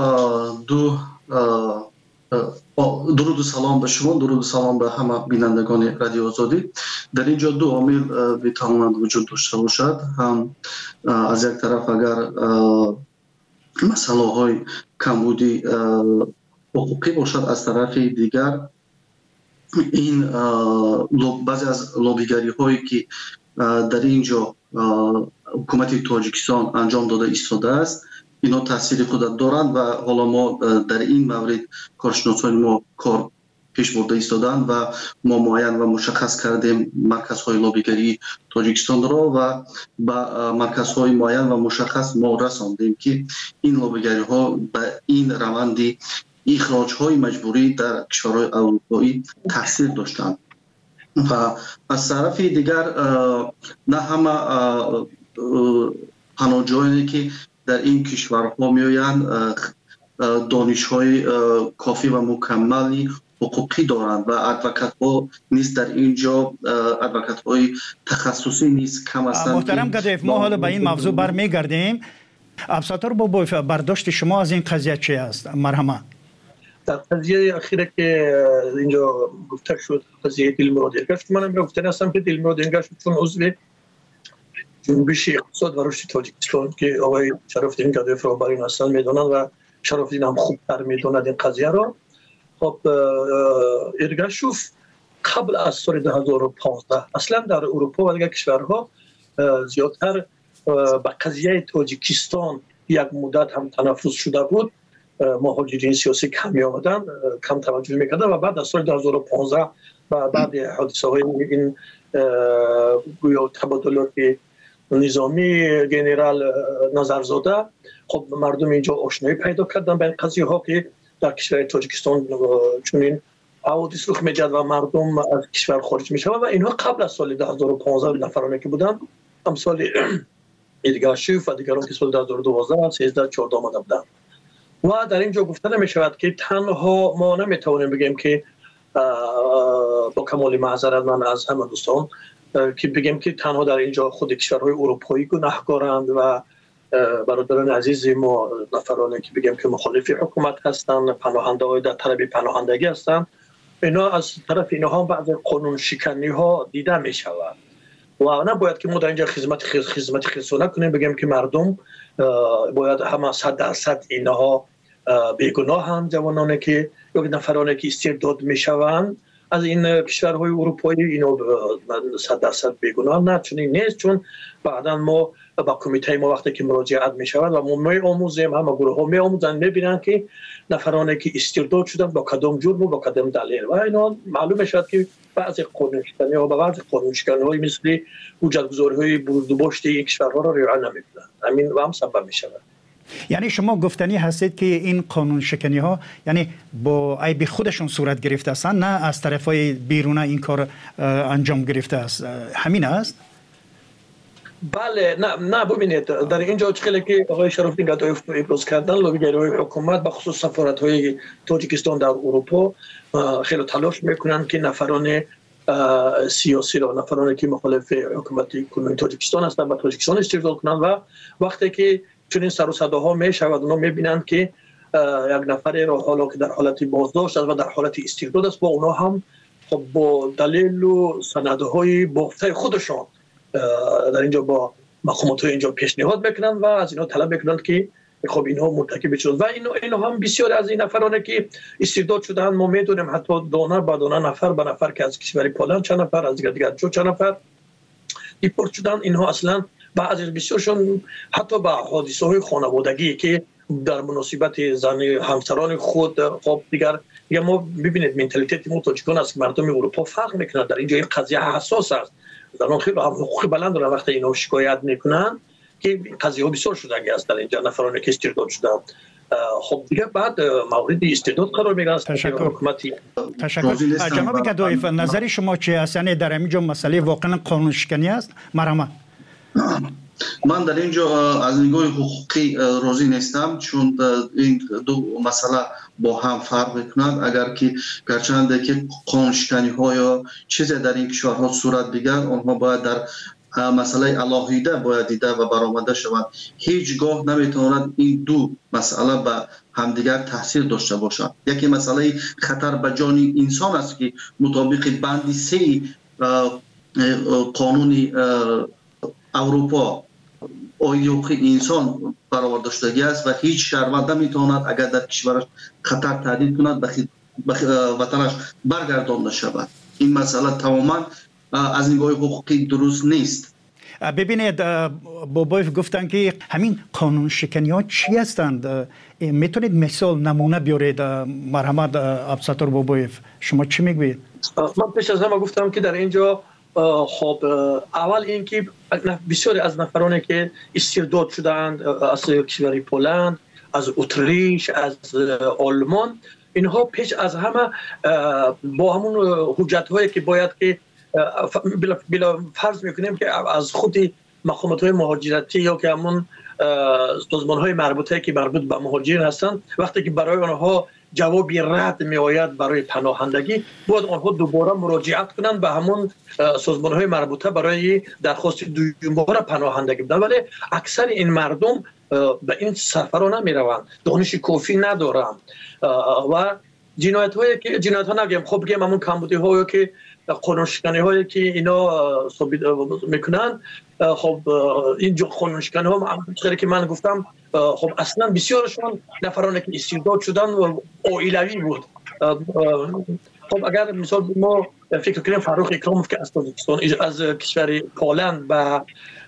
درود و سلام به شما، درود و سلام به همه بینندگان رادیو آزادی. در اینجا دو عامل میتواند وجود داشته باشد. هم از یک طرف اگر مسئله های کمبودی حقوقی باشد، از طرف دیگر این بعضی از لابیگری هایی که در اینجا حکومت تاجیکستان انجام داده ایستاده است، اینا تاثیر خود دارند و حالا ما در این مورد کارشناسان ما کار پیش برده ایستادند و ما معین و مشخص کردیم مرکزهای لابیگری تاجیکستان را و با مرکزهای معین و مشخص ما رساندیم که این لابیگری ها به این روند اخراج های مجبوری در کشورهای اروپایی تاثیر داشتند. و از طرف دیگر نه همه پناهجویانی که در این کشورها میآیند دانش‌های کافی و مکملی حقوقی دارند و ادوکات ها نیست در اینجا، ادوکات های تخصصی نیست، کم هستند. محترم گدایف، ما حالا به این موضوع برمیگردیم. عبدالستار بوبایف، برداشت شما از این قضیه چی است؟ مرحمت. در قضیه اخیره که اینجا گفته شد، قضیه دلمراد ارگاشف، منم گفتن هستم که دلمراد ارگاشف چون عضو جنبش اقتصاد و رشد تاجیکستان که آقای شراف‌الدین گدایف را برای هستند میدونند و شراف‌الدین هم خوبتر میدوند این قضیه را. خب ارگاشف قبل از سال 2015 اصلا در اروپا و دیگر کشورها زیادتر به قضیه تاجیکستان یک مدت هم تنفس شده بود. مهاجرین سیاسی کم می آمدند، کم توجه میکردند و بعد از سال 2015 و بعد حادثه های این گویا تبادلات نظامی جنرال نظرزاده، خب مردم اینجا آشنایی پیدا کردن به این قضیه ها که در کشور تاجیکستان چنین حوادث رخ می‌دهد و مردم از کشور خارج میشوند و اینها قبل از سال 2015 نفرانی که بودند، امثال ارگاشف و دیگران که سال 2012 13 14 آمده بودند. و در اینجا گفته نمی‌شود که تنها ما نمی‌توانیم بگیم که با کمال معذرت من از همه دوستان که بگیم که تنها در اینجا خود کشورهای اروپایی گناهکارند و برادران عزیز ما نفرانی که بگیم که مخالف حکومت هستند، پناهنده های در طلب پناهندگی هستند، اینا از طرف اینها بعض قانون شکنی ها دیده می شود و نباید که ما در اینجا خدمت خصوصی کنیم بگیم که مردم باید همه 100% اینها بیگناهند، جوانانی که یا نفرانی که استبداد می شوند از این کشورهای اروپایی اینا 100% بیگناه نه، چنین نیست. چون بعدا ما با کمیته ما وقتی که مراجعت می شود و ما می آموزیم، همه گروه ها می آموزن، می بینن که نفرانی که استرداد شدن با کدام جرم و با کدام دلیل و اینا معلوم شد که بعضی قانونشکنی ها و بعضی قانونشکنی های مثل حجتگذاری های برداشت این کشورها را رعایت نمیکنند. همین هم سبب می شود. یعنی شما گفتنی هستید که این قانون شکنی ها یعنی با عیب خودشون صورت گرفته هستند، نه از طرف های بیرون این کار انجام گرفته است، همین است؟ بله نه ببینید در اینجا خیلی که آقای شرافی گدایف ابراز کردن لابیگری های حکومت به خصوص سفارت های تاجیکستان در اروپا خیلی تلاش میکنن که نفران سیاسی را، نفرانی که مخالف حکومت کنونی تاجیکستان هستند به تاجیکستان استرداد کنند و وقتی که چنین سر و صداها میشود اونا میبینند که یک نفر را حالا که در حالت بازداشت است و در حالت استرداد است با اونا هم خب با دلیل و سندهای بافته خودشان در اینجا با مقامات اینجا پیشنهاد میکنند و از اینا طلب میکنند که خب اینها مرتکب شدند و اینا هم بسیار از این نفرانی که استرداد شدند ما میدونیم حتی دانه به دانه نفر به نفر که از کشور پولند چند نفر از دیگر چند نفر دیپورت شدند. اینها اصلا بعضی بسیارشون حتی با حادثه های خانوادگی که در مناسبت زن همسران خود خب دیگر ما ببینید منتالیته ما تاجیکان است که مردم اروپا فرق میکنند. در اینجا این قضیه حساس است، زنان خیلی حقوق بلند دارن وقتی اینا شکایت میکنن که قضیه ها بسیار شدنی است در اینجا نفرانی که استرداد شدن. خب دیگه بعد مورد استرداد قرار میگیرن. تشکر جناب گدایف، نظر شما چی است؟ یعنی در اینجا مسئله واقعا قانون شکنی است؟ مرحمت. من در اینجا از نگاه حقوقی راضی نیستم چون این دو مسئله با هم فرق میکنند. اگر که گرچند که قانونشکنی ها یا چیزی در این کشورها صورت بگیرد آنها باید در مسئله علاهیده باید دیده و برآمده شود. هیچگاه نمیتواند این دو مسئله به همدیگر تاثیر داشته باشد. یکی مسئله خطر به جان انسان است که مطابق بند 3 قانون اروپا حقوق انسان برآورده شدگی است و هیچ شهروند نمیتواند اگر در کشورش خطر تهدید کند به وطنش برگردانده شود. این مسئله تماما از نگاه حقوقی درست نیست. ببینید بابایف گفتن که همین قانون شکنی ها چی هستند؟ میتونید مثال نمونه بیارید؟ مرحمت عبدالستار بابایف شما چی میگوید؟ من پیش از همه گفتم که در اینجا خب اول اینکه بسیاری از نفرانی که استرداد شدند از کشور پولند، از اتریش، از آلمان، اینها پیش از همه با همون حجت هایی که باید که بلا فرض میکنیم که از خود مقامات های مهاجرتی یا که همون سازمان های مربوطه که مربوط به مهاجرین هستند وقتی که برای آنها جوابی رد می آید برای پناهندگی باید آنها دوباره مراجعت کنند به همون سازمان های مربوطه برای درخواست دوباره پناهندگی بدن. ولی اکثر این مردم به این سفرها نمی روند، دانش کافی ندارند و جنایت ها نگیم خب بگیم همون کمبودی هایی که قانونشکنی هایی که اینا ثابت میکنن. خب این قانونشکنی ها که من گفتم خب اصلا بسیارشون نفرانی که استرداد شدن و عائلوی بود. خب اگر مثال ما فکر کنیم فروخ اکراموف که از تاجیکستان از کشور پولند به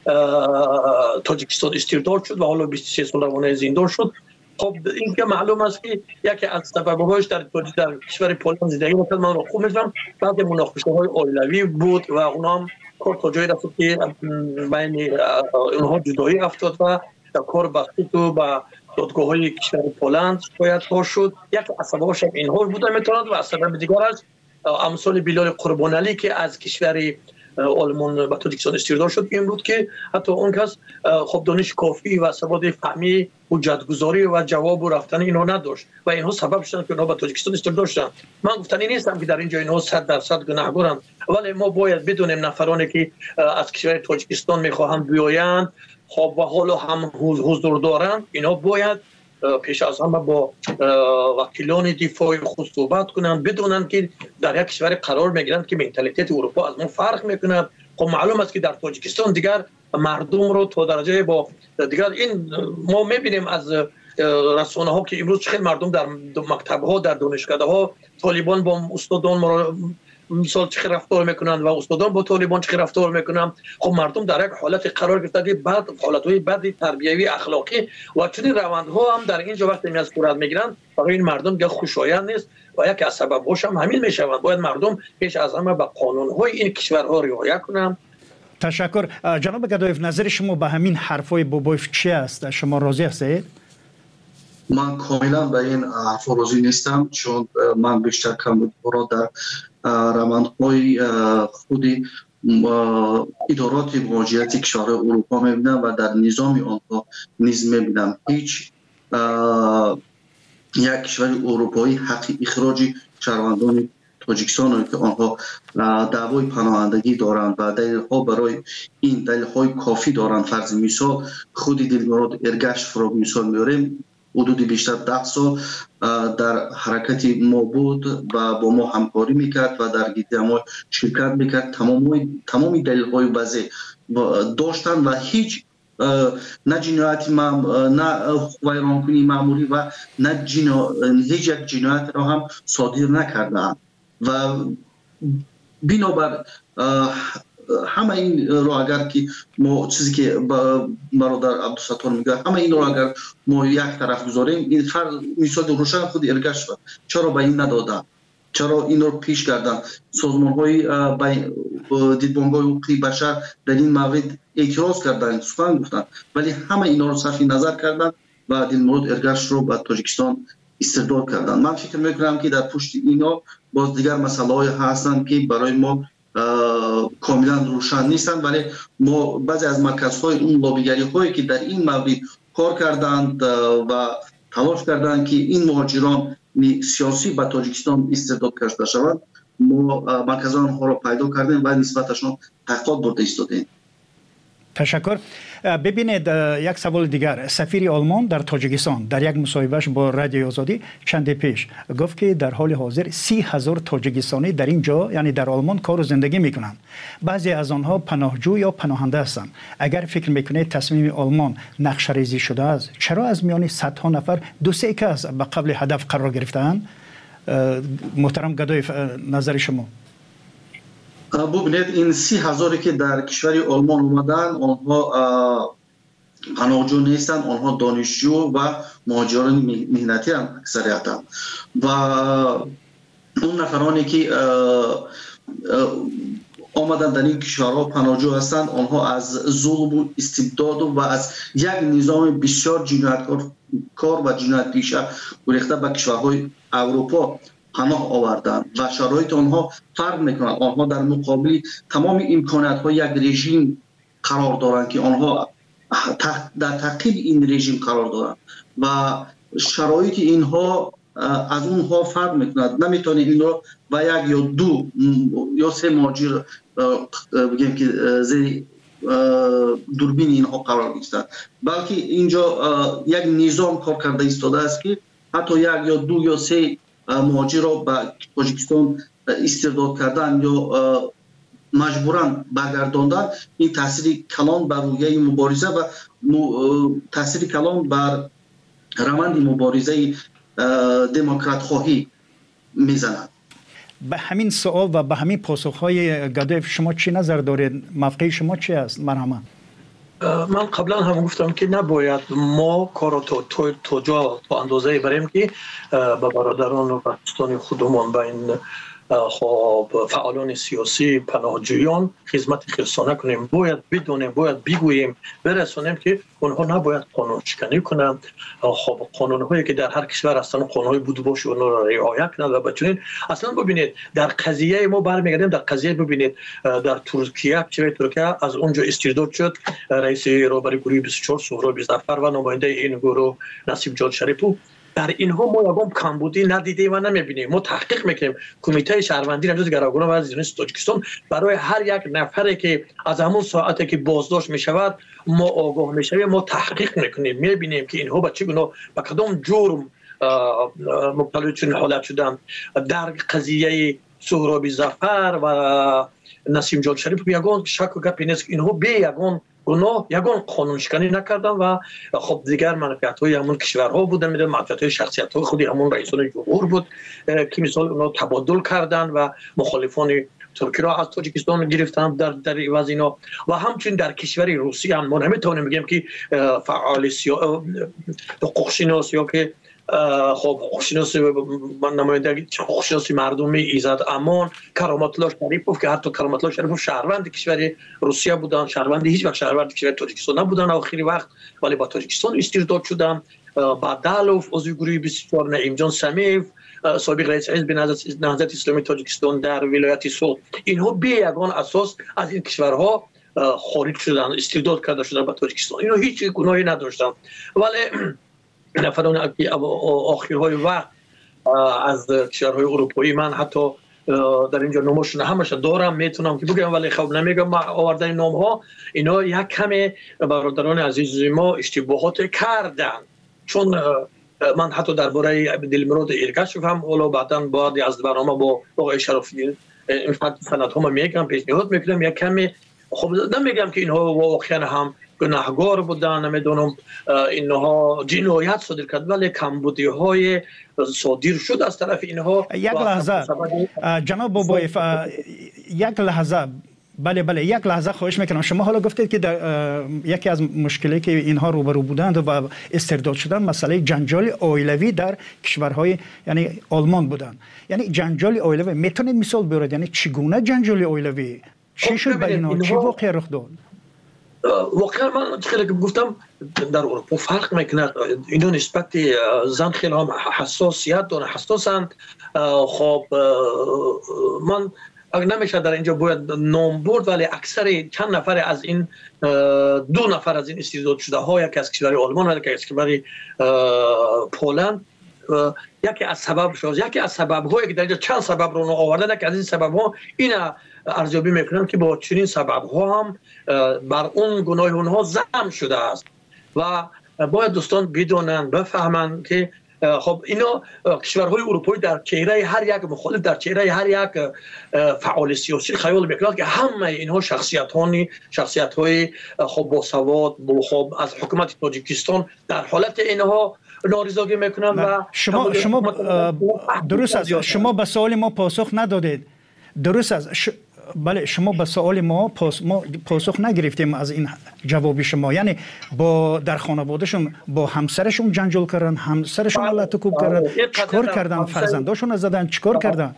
تاجیکستان استرداد شد و حالا 23 سال روانه زندان شد. خب این که معلوم است که یکی از سبب‌هاش در کشور پولند زندگی می‌کرد. من رو خوب می‌فهمم بعد مناقشه‌های عائلوی بود و اونها هم کار تا جایی رسید که بین اونها جدایی افتاد و کار بخشید و با دادگاه‌های کشور پولند شکایت ها شد. یک از سبب‌هاش اینها بوده میتواند و از سبب دیگرش امثال بلال قربانعلی که از کشور آلمان به تاجیکستان استرداد شد این بود که حتی اون کس خب دانش کافی و سواد فهمی حجتگذاری و جواب و رفتن اینها نداشت و اینها سبب شدن که اونها به تاجیکستان استرداد شدن. من گفتنی نیستم که در اینجا اینها 100% گناهکارند، ولی ما باید بدونیم نفرانی که از کشور تاجیکستان میخواهند بیایند خب و حالا هم حضور دارند اینا باید پیش از همه با وکیلان دفاع خود صحبت کنند، بدونند که در یک کشور قرار میگیرند که منتالیته اروپا از ما فرق میکند. خب معلوم است که در تاجیکستان دیگر مردم رو تا درجه با دیگر این ما میبینیم از رسانه ها که امروز خیلی مردم در مکتب ها در دانشکده ها طالبان با استادان مثال چه رفتار میکنند و استادان با طالبان چه رفتار میکنند، خب مردم در یک حالت قرار گرفته، بعد حالت‌های بدی تربیوی اخلاقی و چنین روندها هم در اینجا وقتی می از صورت میگیرند، برای این مردم دیگه خوشایند نیست و یک از سبب‌هاش هم همین میشوند. باید مردم پیش از همه به قانون‌های این کشورها رعایت کنند. تشکر. جناب گدایف، نظر شما به همین حرفای بابایف چی است؟ شما راضی هستید؟ من کاملا به این حرف راضی نیستم، چون من بیشتر کمبودها در روندهای خودی ادارات مهاجرتی کشورهای اروپا میبینم و در نظام آنها نیز میبینم. هیچ یک کشور اروپایی حق اخراج شهروندان تاجیکستان که آنها دعوای پناهندگی دارند و دلیل‌ها برای این دلیل‌های کافی دارند. فرض مثال خود دلمراد ارگش فرا مثال میاریم، حدود بیشتر 10 سال در حرکت ما بود و با ما همکاری میکرد و در گیتی ما شرکت میکرد. تمامی دلیل‌های وضع داشتن و هیچ نه جنایت نه ویرانکنی معمولی و نه هیچ یک جنایت را هم صادر نکردند و بنابر همه این رو اگر که ما چیزی که برادر عبدالستار میگه، همه این رو اگر ما یک طرف گذاریم، این مثال روشن خود ارگش چرا به این ندادن، چرا این رو پیش کردن؟ سازمان های دیدبانگاه حقوقی بشر در این مورد اعتراض کردن، سخن گفتن، ولی همه اینا رو صرف نظر کردن و دلمراد ارگش رو به تاجیکستان استرداد کردن. من فکر میکنم که در پشت اینا باز دیگر مسئله های هستند که برای ما کاملا روشن نیستن، ولی ما بعضی از مرکزهای اون لابیگری هایی که در این مورد کار کردند و تلاش کردند که این مهاجران سیاسی به تاجیکستان استرداد کرده شوند، ما مرکزان ها را پیدا کردیم و نسبتشون تحقیقات برده ایستادیم. تشکر. ببینید یک سوال دیگر. سفیر آلمان در تاجیکستان در یک مصاحبهش با رادیو آزادی چند پیش گفت که در حال حاضر 30,000 تاجیکستانی در اینجا یعنی در آلمان کار و زندگی میکنند. بعضی از آنها پناهجو یا پناهنده هستند. اگر فکر میکنید تصمیم آلمان نقشه ریزی شده است، چرا از میان صدها نفر 2-3 کس به قبل هدف قرار گرفتند؟ محترم گدایف، نظر شما؟ ببینید این 30,000 که در کشور آلمان اومدن، آنها پناهجو نیستن، آنها دانشجو و مهاجران مهنتی هم اکثریتا و اون نفرانی که آمدن در این کشورها پناهجو هستند، آنها از ظلم و استبداد و از یک نظام بسیار جنایتکار و جنایت پیشه گریخته به کشورهای اروپا پناه آوردند و شرایط آنها فرق میکنند. آنها در مقابل تمام امکانات ها یک رژیم قرار دارند که آنها در تعقیب این رژیم قرار دارند و شرایط اینها از اونها فرق میکند. نمیتونید این رو و یک یا 2 یا 3 مهاجر بگیم که زیر دوربین اینها قرار گرفتند، بلکه اینجا یک نظام کار کرده ایستاده است که حتی 1 یا 2 یا 3 مهاجر را به تاجیکستان استرداد کردن یا مجبورا برگرداندن، این تاثیر کلان بر رویه مبارزه و تاثیر کلان بر روند مبارزه دموکرات خواهی میزند. به همین سوال و به همین پاسخهای گدایف شما چی نظر دارید؟ موقع شما چی است؟ مرحمت. من قبلا هم گفتم که نباید ما کار تو جا تا اندازه بریم که به برادران و دوستان خودمان، به این فعالان سیاسی، پناهجویان خدمت خلصانه کنیم. باید بدونیم، باید بگوییم، برسونیم که اونها نباید قانون شکنی کنند. خب قانون‌هایی که در هر کشور هستن، قانون‌های بود باشه اونها را رعایت کنند و بتونید. اصلا ببینید در قضیه ما برمیگردیم، در قضیه ببینید در ترکیه، ترکیه از اونجا استرداد شد رئیس رهبری گروه 24 سهراب ظفر و نماینده این گروه نصیب جان شریفو. در اینها ما یکم کمبودی ندیدیم و نمیبینیم. ما تحقیق میکنیم. کمیته شهروندی نماز گروگان و از تاجیکستان برای هر یک نفری که از همون ساعتی که بازداشت میشود ما آگاه میشویم، ما تحقیق میکنیم، میبینیم که اینها به چه گونه به کدام جرم مبتلا چنین حالت شدن. در قضیه سهراب ظفر و نسیم جان شریف یگان شک و گپی نیست که اینها به یگان گناه یگان قانون شکنی نکردن و خب دیگر منفعت‌های همون کشورها بودن، میدونم منفعت‌های شخصیت‌های خودی همون رئیسان جمهور بود که مثال اونا تبادل کردن و مخالفان ترکی را از تاجیکستان گرفتن در عوض اینا. و همچنین در کشور روسیه هم ما نمیتونیم بگیم که فعال حقوق‌شناس یا که خب حقوق‌شناس نماینده حقوق‌شناس مردمی ایزد امان کرامت الله شریفوف که حتی کرامت الله شریفوف شهروند کشور روسیه بودن، شهروند هیچ وقت شهروند کشور تاجیکستان نبودن آخری وقت، ولی با تاجیکستان استرداد شدن. بعدالوف عضو گروه 24، نعیم جان سمیف سابق رئیس حزب نهضت اسلامی تاجیکستان در ولایت سوغد، اینها به یگان اساس از این کشورها خارج شدن، استرداد کرده شدن به تاجیکستان. اینها هیچ گناهی نداشتن، ولی نفران که آخرهای وقت از کشورهای اروپایی، من حتی در اینجا نامشون همش دارم میتونم که بگم ولی خب نمیگم آوردن نام ها، اینا یک کمی برادران عزیز ما اشتباهات کردن. چون من حتی درباره دلمراد ایرگاشف هم اولا بعداً بعد از برنامه با آقای شرافی این سند ها میگم، پیشنهاد میکنم یک کمی، خب نمیگم که اینها واقعا هم گناهگار بودن، نمیدونم اینها جنایت صادر کرد، ولی کمبودی های صادر شد از طرف اینها. یک لحظه جناب بابایف، یک لحظه، بله یک لحظه خواهش میکنم. شما حالا گفتید که در یکی از مشکلی که اینها روبرو بودند و استرداد شدن مسئله جنجال عائلوی در کشورهای یعنی آلمان بودند. یعنی جنجال عائلوی میتونید مثال بیارید؟ یعنی چگونه جنجال عائلوی چی شد به اینها؟ چی واقع رخ داد؟ واقعا من خیلی گفتم در اروپا فرق میکنه، اینا نسبت زن خیلی هم حساسیت دارن، حساسند. خب من نمیشه در اینجا باید نام برد، ولی اکثر چند نفر از این 2 نفر از این استرداد شده ها، یکی از کشور آلمان، یکی از کشور پولند، یکی از سبب هایی که در اینجا چند سبب رو آوردن، که از این سبب ها این ارزیابی میکنم که با چنین سبب ها هم بر اون گناه اونها ضم شده است. و باید دوستان بدونن بفهمن که خب اینا کشورهای اروپایی در چهره هر یک مخالف، در چهره هر یک فعال سیاسی خیال میکنند که همه اینها شخصیت های خب با سواد، خب از حکومت تاجیکستان در حالت اینها نارضایتی میکنن. و شما درست است، شما به سوال ما پاسخ ندادید. درست است، بله شما به سوال ما پاسخ نگرفتیم از این جواب شما. یعنی در خانوادهشون با همسرشون جنجال کردن، همسرشون لطکوب کردن، چیکار کردن؟ فرزنداشون زدن، چیکار کردن؟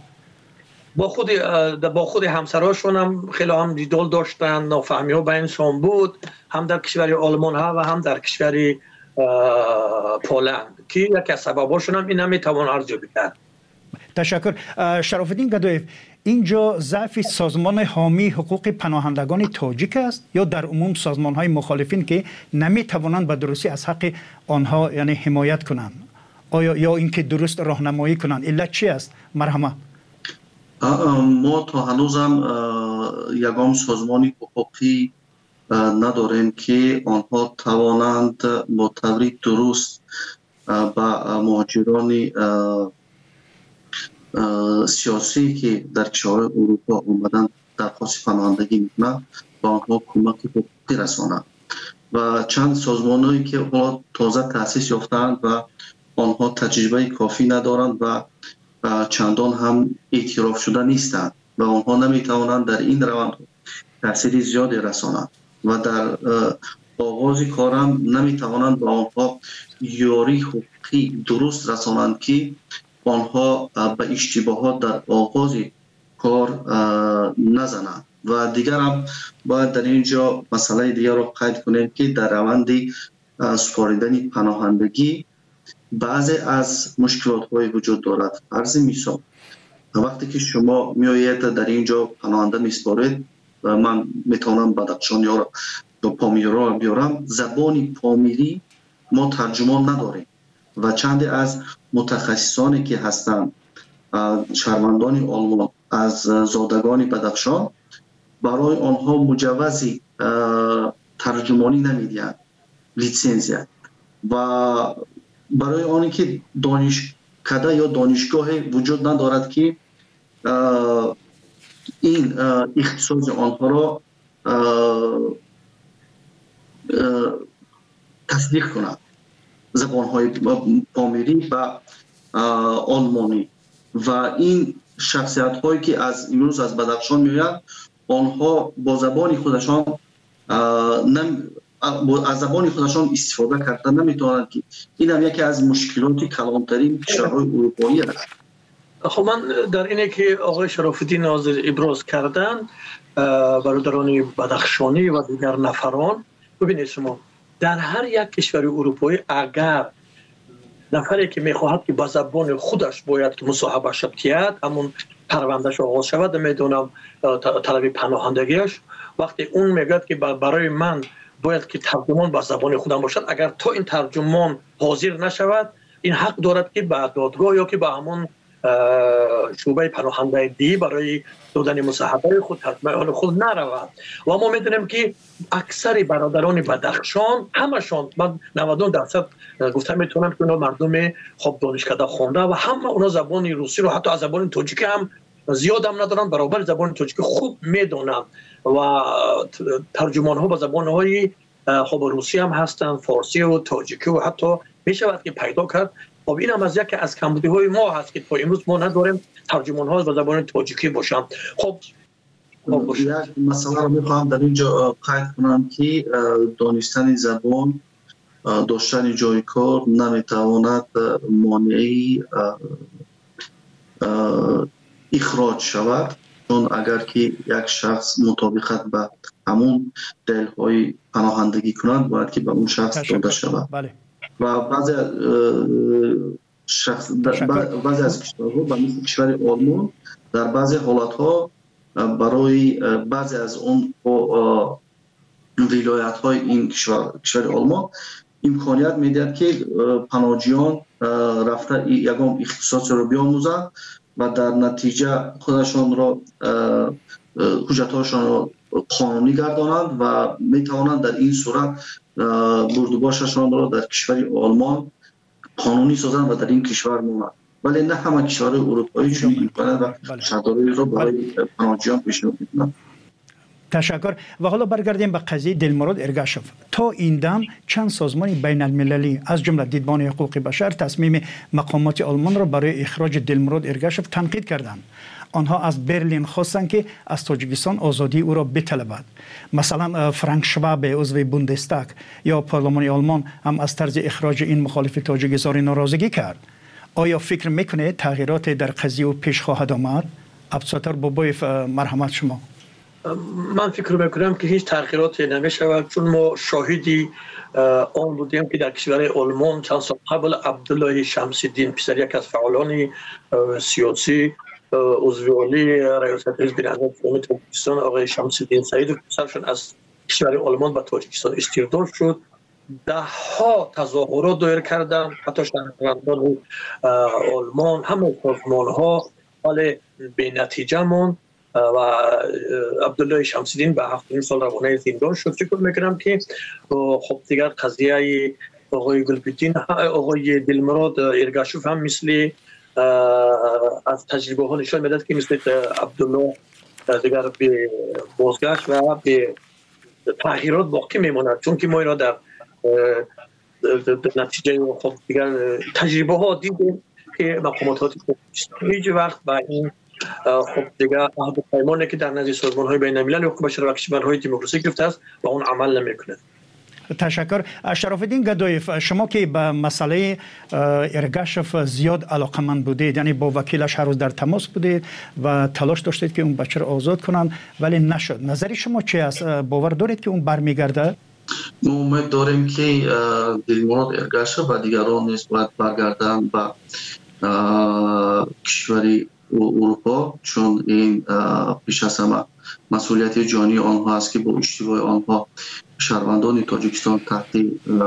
با خود همسراشون هم خیلی هم جدال داشتن، نافهمی ها بینشون بود، هم در کشور آلمان ها و هم در کشور پولند، که یکی از سبباشون هم این هم میتوان ارزیابی کرد. تشکر. شرف الدین گدایف، اینجا ضعف سازمان حامی حقوق پناهندگان تاجیک است یا در عموم سازمان های مخالفین که نمی توانند به درستی از حق آنها یعنی حمایت کنند؟ آیا یا اینکه درست راهنمایی کنند؟ علت چی است؟ مرحمه. ما تا هنوزم یگام سازمانی حقوقی نداریم که آنها توانند با طور درست با مهاجران سیاسی که در کشورهای اروپا اومدن درخواست پناهندگی میکنند با آنها کمک حقوقی رسانند. و چند سازمانهایی که تازه تأسیس یافتند و آنها تجربه کافی ندارند و چندان هم اعتراف شده نیستند و آنها نمیتوانند در این روند تأثیر زیادی رسانند و در آغاز کارم نمیتوانند با آنها یاری حقوقی درست رسانند که آنها به اشتباهات در آغاز کار نزنند. و دیگر هم باید در اینجا مسئله دیگر رو قید کنیم که در روند سپاریدن پناهندگی بعضی از مشکلات های وجود دارد. فرض مثال وقتی که شما میآیید در اینجا پناهنده میسپارید، من میتونم بدخشان یا پامیری رو بیارم، زبان پامیری ما ترجمان نداریم و چند از متخصصانی که هستند شهروندان آلمان از زادگان بدخشان برای آنها مجوزی ترجمانی نمیدهند، لیسانس، و برای آنی که دانشکده یا دانشگاه وجود ندارد که این اختصاص آنها را تصدیق کنند زبان‌های پامیری و آلمانی و این شخصیت‌هایی که از امروز از بدخشان می‌آیند آنها با زبان خودشان از زبان خودشان استفاده کردن نمی‌توانند که این هم یکی از مشکلات کلانترین کشورهای اروپایی است. خب من در اینه که آقای شراف‌الدین ناظر ابراز کردن برادران بدخشانی و دیگر نفران، ببینید شما در هر یک کشور اروپایی اگر نفری که میخواهد که با زبان خودش باید که مصاحبه شد همون پروندهش آغاز شود، میدونم طلب پناهندگیش، وقتی اون میگه که برای من باید که ترجمان با زبان خودم باشد، اگر تا این ترجمان حاضر نشود این حق دارد که به دادگاه یا که به همون شعبه پناهندگی برای دادن مصاحبه خود ترجمه خود نرود. و ما میدونیم که اکثر برادران بدخشان همشون من 90% گفتم میتونم که اونا مردم خوب دانشکده خونده و همه اونا زبان روسی رو حتی از زبان تاجیکی هم زیاد هم ندارن، برابر زبان تاجیکی خوب میدونن و ترجمان ها با زبان های خوب روسی هم هستن، فارسی و تاجیکی و حتی میشود که پیدا کرد. خب این هم از یکی از کمبودی های ما هست که تا امروز ما نداریم ترجمان ها با زبان تاجیکی باشن. خب یک مسئله رو میخوام در اینجا قید کنم که دانستن زبان داشتن جای کار نمیتواند مانعی اخراج شود، چون اگر که یک شخص مطابقت به همون دلیل‌های پناهندگی کند باید که به اون شخص داده شود. بله. و بعضی از کشورها به مثل کشور آلمان در بعضی حالتها برای بعضی از اون ولایت‌های این کشور آلمان امکانیت میدهد که پناهجویان رفته یگام اختصاص را بیاموزند و در نتیجه خودشان را حجت‌هاشان را قانونی گردانند و میتوانند در این صورت بردوبارشان را در کشور آلمان قانونی سازند و در این کشور مانند. ولی نه همه کشورهای اروپایی چنین امکانات و شرایط را برای پناهجویان پیشنهاد می‌کنند. تشکر. و حالا برگردیم به قضیه دلمراد ارگاشف. تا این دم چند سازمان بین المللی از جمله دیدبان حقوق بشر تصمیم مقامات آلمان را برای اخراج دلمراد ارگاشف تنقید کردند. آنها از برلین خواستند که از تاجیکستان آزادی او را بطلبد. مثلا فرانک شواب عضو بوندستاگ یا پارلمان آلمان هم از طرز اخراج این مخالف تاجیک اظهار ناراضگی کرد. آیا فکر میکنه تغییرات در قضیه پیش خواهد آمد؟ عبدالستار بابایف، مرحمت شما. من فکر میکنم که هیچ تغییراتی نمیشود، چون ما شاهدی آن بودیم که در کشور آلمان چند سال قبل عبدالله شمس الدین پسر یک از فعالان سیاسی عضو عالی ریاست حزب نهضت اسلامی تاجیکستان آقای شمس الدین سعید پسرشون از کشور آلمان به تاجیکستان استرداد شد. ده ها تظاهرات دایر کردن، حتی شهروندان آلمان، همه سازمان ها، ولی به نتیجه ماند و عبدالله شمس الدین به 7 سال روانه زندان شد. فکر میکنم که خب دیگر قضیه آقای گلبدین، آقای دلمراد ارگاشف هم مثل از تجربه ها نشان میدهد که مثل عبدالله دیگر به بازگشت و به تغییرات باقی میماند، چون که ما اینا در نتیجه خب دیگر تجربه ها دیدیم که مقامات هیچ وقت با این خب دیگه عهد و پیمانی که در نزد سازمان‌های بین‌المللی حقوق بشر و کشورهای دموکراسی گرفته است و اون عمل نمی‌کنه. تشکر. شراف‌الدین گدایف، شما که به مسئله ارگاشف زیاد علاقمند بودید، یعنی با وکیلش هر روز در تماس بودید و تلاش داشتید که اون بچه را آزاد کنند ولی نشد. نظر شما چی است؟ باور دارید که اون برمیگرده؟ ما امید داریم که دلمراد ارگاشف و دیگران نیز باید برگردند به کشوری اروپا، چون این پیش از همه مسئولیت جانی آنها است که با اشتباه آنها شهروندان تاجیکستان تحت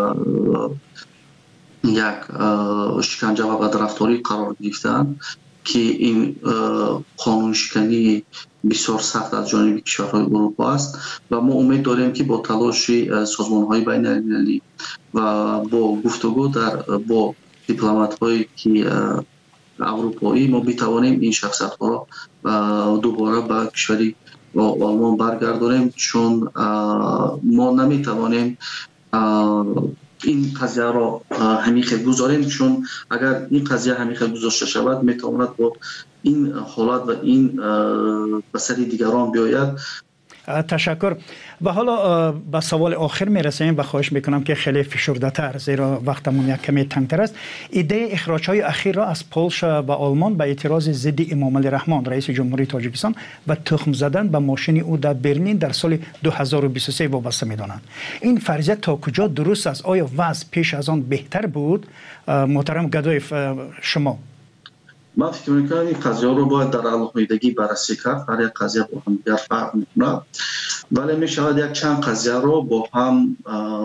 یک شکنجه و بدرفتاری قرار گرفتند که این قانون شکنی بسیار سخت از جانب کشورهای اروپا است و ما امید داریم که با تلاش سازمان‌های بین‌المللی و با گفتگو با دیپلمات‌هایی که اروپایی ما بتوانیم این شخصیت‌ها را دوباره به کشوری آلمان برگردانیم، چون ما نمیتوانیم این قضیه را همیشه گذاریم، چون اگر این قضیه همیشه گذاشته شود میتواند با این حالت و این به سر دیگران بیاید. تشکر. و حالا به سوال آخر میرسیم و خواهش میکنم که خیلی فشرده تر، زیرا وقتمون یک کمی تنگتر است. ایده اخراج های اخیر را از پولشا و آلمان به اعتراض ضد امام علی رحمان رئیس جمهوری تاجیکستان و تخم زدن به ماشین او در برلین در سال 2023 وابسته میدانند. این فرضیه تا کجا درست است؟ آیا وضع پیش از آن بهتر بود؟ محترم گدایف شما. من فکر میکنم این قضیه رو باید در علاقه‌ایدگی بررسی کرد. هر یک قضیه با هم دیگر فرق میکنه، ولی میشود یک چند قضیه رو با هم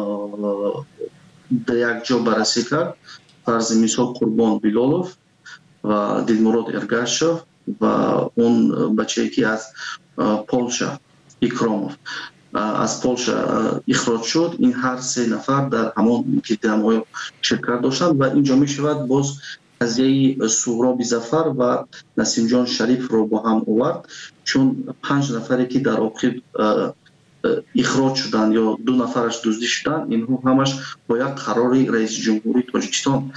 در یک جا بررسی کرد. فرض مثال قربان بیلالوف و دلمراد ارگاشوف و اون بچه‌ای که از پولشا اکراموف از پولشا اخراج شد، این هر سه نفر در همان قدم‌های شرکت داشتند و اینجا میشود باز قضیه سهراب ظفر و نسیم جان شریف رو با هم آورد، چون 5 نفری که در آخر اخراج شدن یا 2 نفرش دزدی شدن، اینها همش با یک قرار رئیس جمهوری تاجیکستان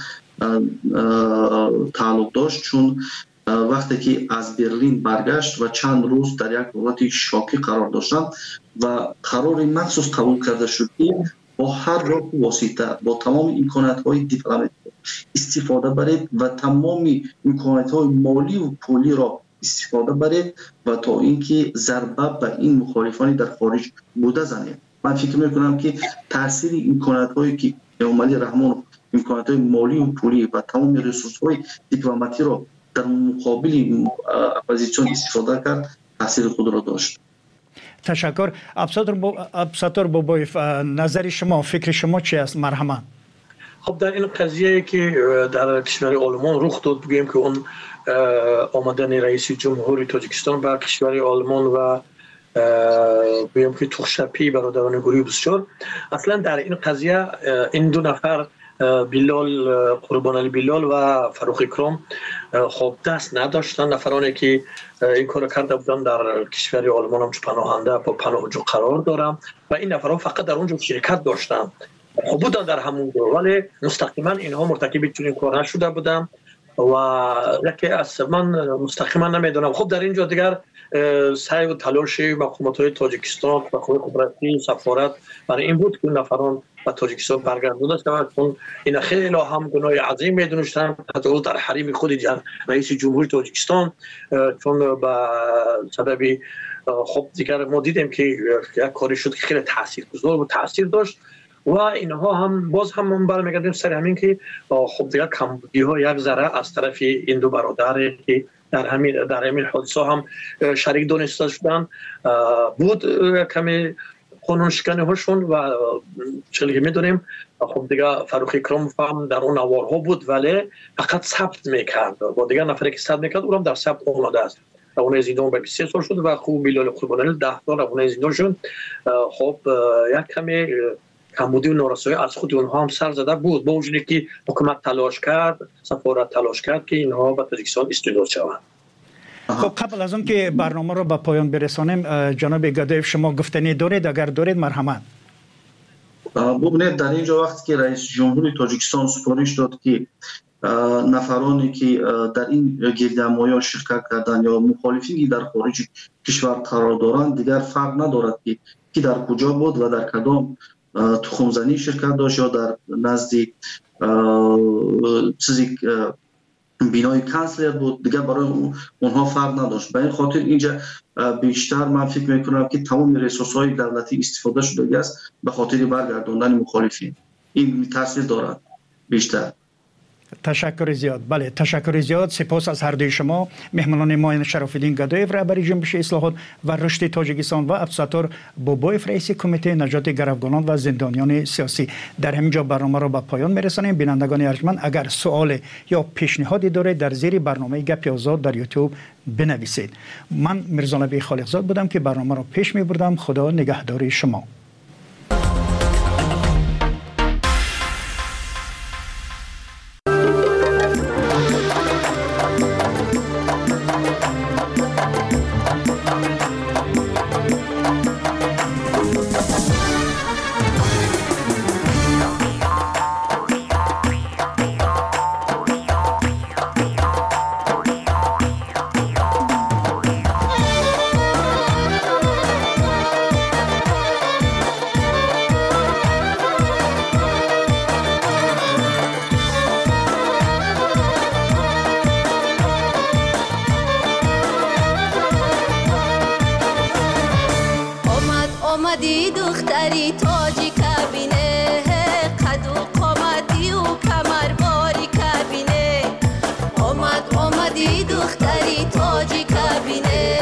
تعلق داشت، چون وقتی که از برلین برگشت و چند روز در یک حالت شاکی قرار داشتند و قرار مخصوص قبول کرده شد که با هر راه واسطه با تمام امکانات‌های دیپلماتیک استفاده برید و تمام امکانات‌های مالی و پولی را استفاده برید و تا اینکه ضربه به این مخالفانی در خارج بوده زنید. من فکر می‌کنم که تاثیر امکانات‌هایی که امام علی رحمان امکانات‌های مالی و پولی و تمام ریسورس‌های دیپلماتی را در مقابل اپوزیسیون استفاده کرد، تاثیر خود را داشت. تشکر. ابسطور بابایف، نظر شما، فکر شما چی است؟ مرحمت. خب در این قضیه که در کشور آلمان رخ داد، بگیم که اون آمدن رئیس جمهوری تاجیکستان به کشور آلمان و بگیم که توخشپی برادران گروهی بسیار، اصلا در این قضیه این 2 نفر بیلال قربان علی بیلال و فاروق اکرام خب دست نداشتن. نفرانی که این کار کرده بودن در کشور آلمان هم پناهنده با پناهجو قرار دارم و این نفران فقط در اونجا شرکت داشتن، خب بودن در همون دور، ولی مستقیما اینها مرتکب چنین کار نشده بودن و یکی از من مستقیما نمیدونم. خب در اینجا دیگر سعی و تلاش حکومت‌های تاجیکستان و قدرتی سفارت برای این بود که نفران و تاجیکستان برگردانده شود، چون این خیلی هم گناه عظیم میدونستن، حتی در حریم خود رئیس جمهوری تاجیکستان، چون به سبب خب دیگر ما دیدیم که یک کاری شد که خیلی تاثیرگذار و تاثیر داشت و اینها هم باز هم برمیگردیم سر همین که خب دیگر کمبودی ها یک ذره از طرف این 2 برادر که در همین حادثه هم شریک دانسته شدن بود، کمی قانون شکنی هاشون و چلی میدونیم. خب دیگه فاروق اکرام هم در اون نوارها بود ولی فقط ثبت میکرد، با دیگر نفری که ثبت میکرد اونم در ثبت اومده است. اون زندان به 3 سال شد و خوب بیلال قربانی 10 سال اون زندان شد. خب یک کمی کمبودی و نارسایی از خود اونها هم سر زده بود، با وجودی که حکومت تلاش کرد، سفارت تلاش کرد که اینها به تاجیکستان استرداد شوند. خب قبل از اون که برنامه رو به پایان برسانیم، جناب گدایف شما گفتنی دارید؟ اگر دارید مرحمت. ببینید در اینجا وقتی که رئیس جمهوری تاجیکستان سفارش داد که نفرانی که در این گردهمایی شرکت کردن یا مخالفین که در خارج کشور قرار دارند دیگر فرق ندارد که کی در کجا بود و در کدام تخمزنی شرکت داشت یا در نزد چیزی بینای کانسلر بود، دیگه برای اونها فرق نداشت. به این خاطر اینجا بیشتر من فکر میکنم که تمام ریسورس‌های دولتی استفاده شده است به خاطر برگرداندن مخالفین. این تاثیر دارد بیشتر. تشکر زیاد. بله تشکر زیاد. سپاس از هر دوی شما مهمانان ما شرف الدین گدایف رهبر جنبش اصلاحات و رشد تاجیکستان و ابسطور بابایف رئیس کمیته نجات گروگانان و زندانیان سیاسی. در همینجا برنامه را به پایان میرسانیم. بینندگان ارجمند اگر سوال یا پیشنهادی دارید در زیر برنامه گپ آزاد در یوتیوب بنویسید. من میرزا نبی خالقزاد بودم که برنامه را پیش میبردم. خدا نگهدار شما. آمدی دختری تاجی کبینه قد و قامتی و کمرباری کبینه آمدی دختری تاجی کبینه